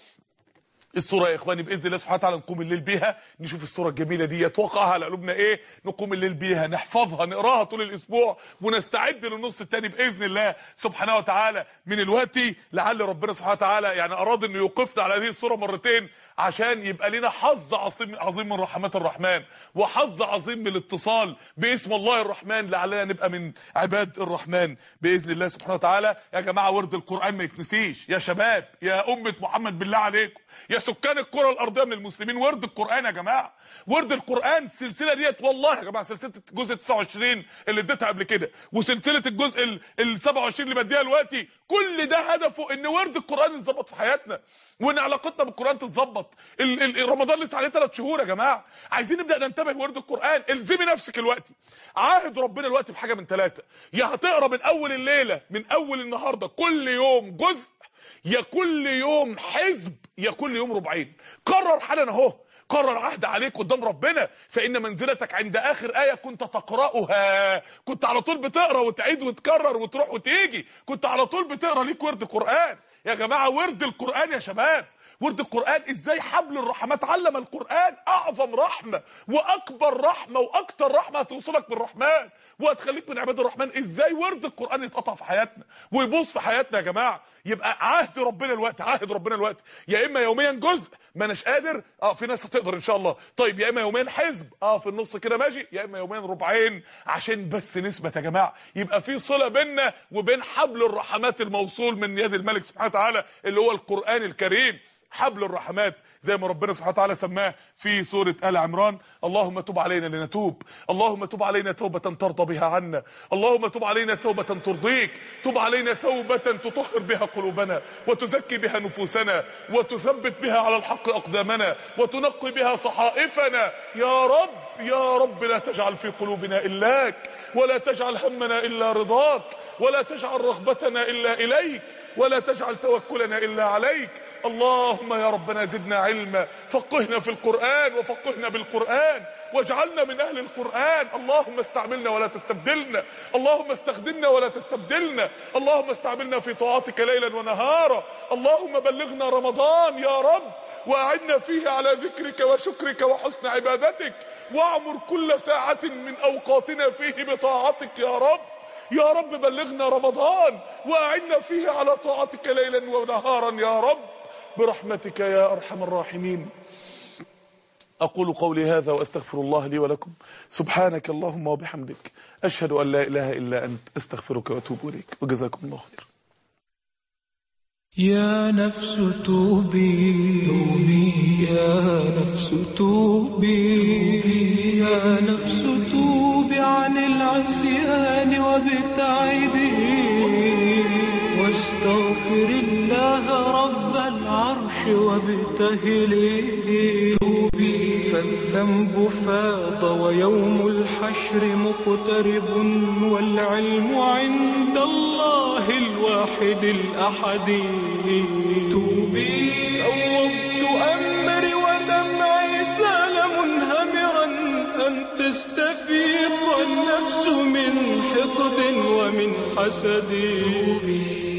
الصوره يا اخواني باذن الله سبحانه وتعالى نقوم الليل بيها، نشوف الصوره الجميله دي يتوقعها على قلوبنا ايه، نقوم الليل بيها نحفظها نقراها طول الاسبوع ونستعد للنص الثاني باذن الله سبحانه وتعالى من الوقت. لعل ربنا سبحانه وتعالى يعني اراد انه يوقفنا على هذه الصوره مرتين عشان يبقى لنا حظ عظيم عظيم من رحمات الرحمن وحظ عظيم من الاتصال باسم الله الرحمن، لعلنا نبقى من عباد الرحمن باذن الله سبحانه وتعالى. يا جماعه ورد القران ما يتنسيش، يا شباب يا امه محمد بالله عليكم يا سكان الكره الارضيه من المسلمين، ورد القران يا جماعه، ورد القران. السلسله ديت والله يا جماعه سلسله الجزء تسعة وعشرين اللي اديتها قبل كده وسلسله الجزء ال سبعة وعشرين اللي بديها دلوقتي، كل ده هدفه ان ورد القران يتظبط في حياتنا وان علاقتنا بالقران تتظبط. رمضان لسه عليه ثلاث شهور يا جماعه، عايزين نبدا ننتبه لورد القران. الزمي نفسك الوقت، عاهد ربنا الوقت بحاجه من ثلاثه، يا هتقرا من اول الليله من اول النهارده كل يوم جزء، يا كل يوم حزب، يا كل يوم ربعين. قرر حالا اهو، قرر عهد عليك قدام ربنا، فإن منزلتك عند آخر آية كنت تقرأها. كنت على طول بتقرأ وتعيد وتكرر وتروح وتيجي، كنت على طول بتقرأ ليك ورد قرآن يا جماعة. ورد القرآن يا شباب، ورد القرآن ازاي حبل الرحمات. علم القرآن اعظم رحمة واكبر رحمة واكتر رحمة هتوصلك بالرحمن وهتخليك من عباد الرحمن. ازاي ورد القرآن يتقطع في حياتنا ويبوظ في حياتنا يا جماعة. يبقى عهد ربنا الوقت، عهد ربنا الوقت، يا اما يوميا جزء ما اناش قادر، اه في ناس هتقدر ان شاء الله، طيب يا اما يوميا حزب اه في النص كده ماشي، يا اما يوميا ربعين، عشان بس نثبت يا جماعه يبقى في صله بيننا وبين حبل الرحمات الموصول من يد الملك سبحانه وتعالى اللي هو القرآن الكريم. حبل الرحمات زي ما ربنا سبحانه وتعالى سماه في سورة آل عمران: اللهم تب علينا لنتوب، اللهم تب علينا توبة ترضى بها عنا، اللهم تب علينا توبة ترضيك، تب علينا توبة تطهر بها قلوبنا وتزكي بها نفوسنا وتثبت بها على الحق أقدامنا وتنقي بها صحائفنا. يا رب يا رب لا تجعل في قلوبنا إلاك، ولا تجعل همنا إلا رضاك، ولا تجعل رغبتنا إلا إليك، ولا تجعل توكلنا إلا عليك. اللهم يا ربنا زدنا علما، فقهنا في القرآن وفقهنا بالقرآن واجعلنا من أهل القرآن. اللهم استعملنا ولا تستبدلنا، اللهم استخدمنا ولا تستبدلنا، اللهم استعملنا في طاعتك ليلا ونهارا. اللهم بلغنا رمضان يا رب وأعنا فيه على ذكرك وشكرك وحسن عبادتك، واعمر كل ساعة من أوقاتنا فيه بطاعتك يا رب. يا رب بلغنا رمضان وأعنا فيه على طاعتك ليلا ونهارا يا رب برحمتك يا أرحم الراحمين. أقول قولي هذا وأستغفر الله لي ولكم. سبحانك اللهم وبحمدك، أشهد أن لا إله إلا أنت، أستغفرك وأتوب إليك، وجزاكم الله خير. يا نفس توبي توبي يا نفس توبي يا نفس توبي عن العصيان وابتعدي وابتهلي توبي، فالذنب فاض ويوم الحشر مقترب، والعلم عند الله الواحد الأحد. توبي فوضت أمري ودمعي سال منهمرا، أن تستفيض النفس من حقد ومن حسد.